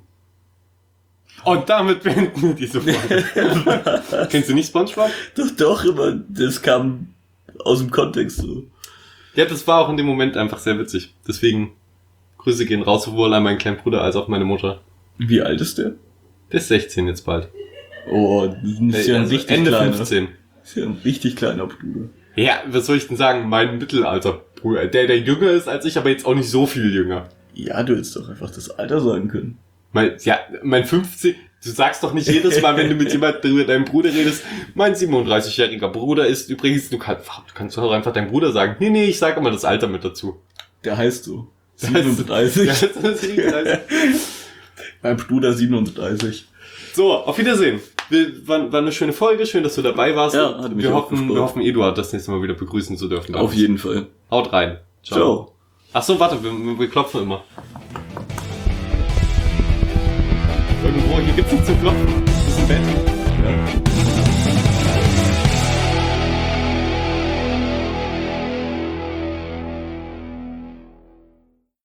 Und damit beenden wir diese Folge. Kennst du nicht SpongeBob? Doch, doch, aber das kam aus dem Kontext so. Ja, das war auch in dem Moment einfach sehr witzig. Deswegen, Grüße gehen raus, sowohl an meinen kleinen Bruder als auch meine Mutter. Wie alt ist der? Der ist sechzehn jetzt bald. Oh, das ist ja ein Also richtig Ende kleiner. fünfzehn. Das ist ja ein richtig kleiner Bruder. Ja, was soll ich denn sagen? Mein Mittelalterbruder. Der, der jünger ist als ich, aber jetzt auch nicht so viel jünger. Ja, du hättest doch einfach das Alter sagen können. Mein, ja, mein fünfzehn, du sagst doch nicht jedes Mal, wenn du mit jemandem über deinen Bruder redest, mein siebenunddreißigjähriger Bruder ist übrigens, du kannst, du kannst doch einfach deinen Bruder sagen. Nee, nee, ich sag immer das Alter mit dazu. Der heißt so. Der heißt- siebenunddreißig. Ja, das ist siebenunddreißig. Mein Bruder siebenunddreißig. So, auf Wiedersehen. Wir, war, war eine schöne Folge, schön, dass du dabei warst. Ja, hat mich wir auch hoffen, gefreut. wir hoffen, Eduard das nächste Mal wieder begrüßen zu dürfen. Auf jeden Fall. Haut rein. Ciao. Ach so, warte, wir, wir klopfen immer. Irgendwo, hier gibt's nichts zu klopfen. Das ist ein Bett. Ja.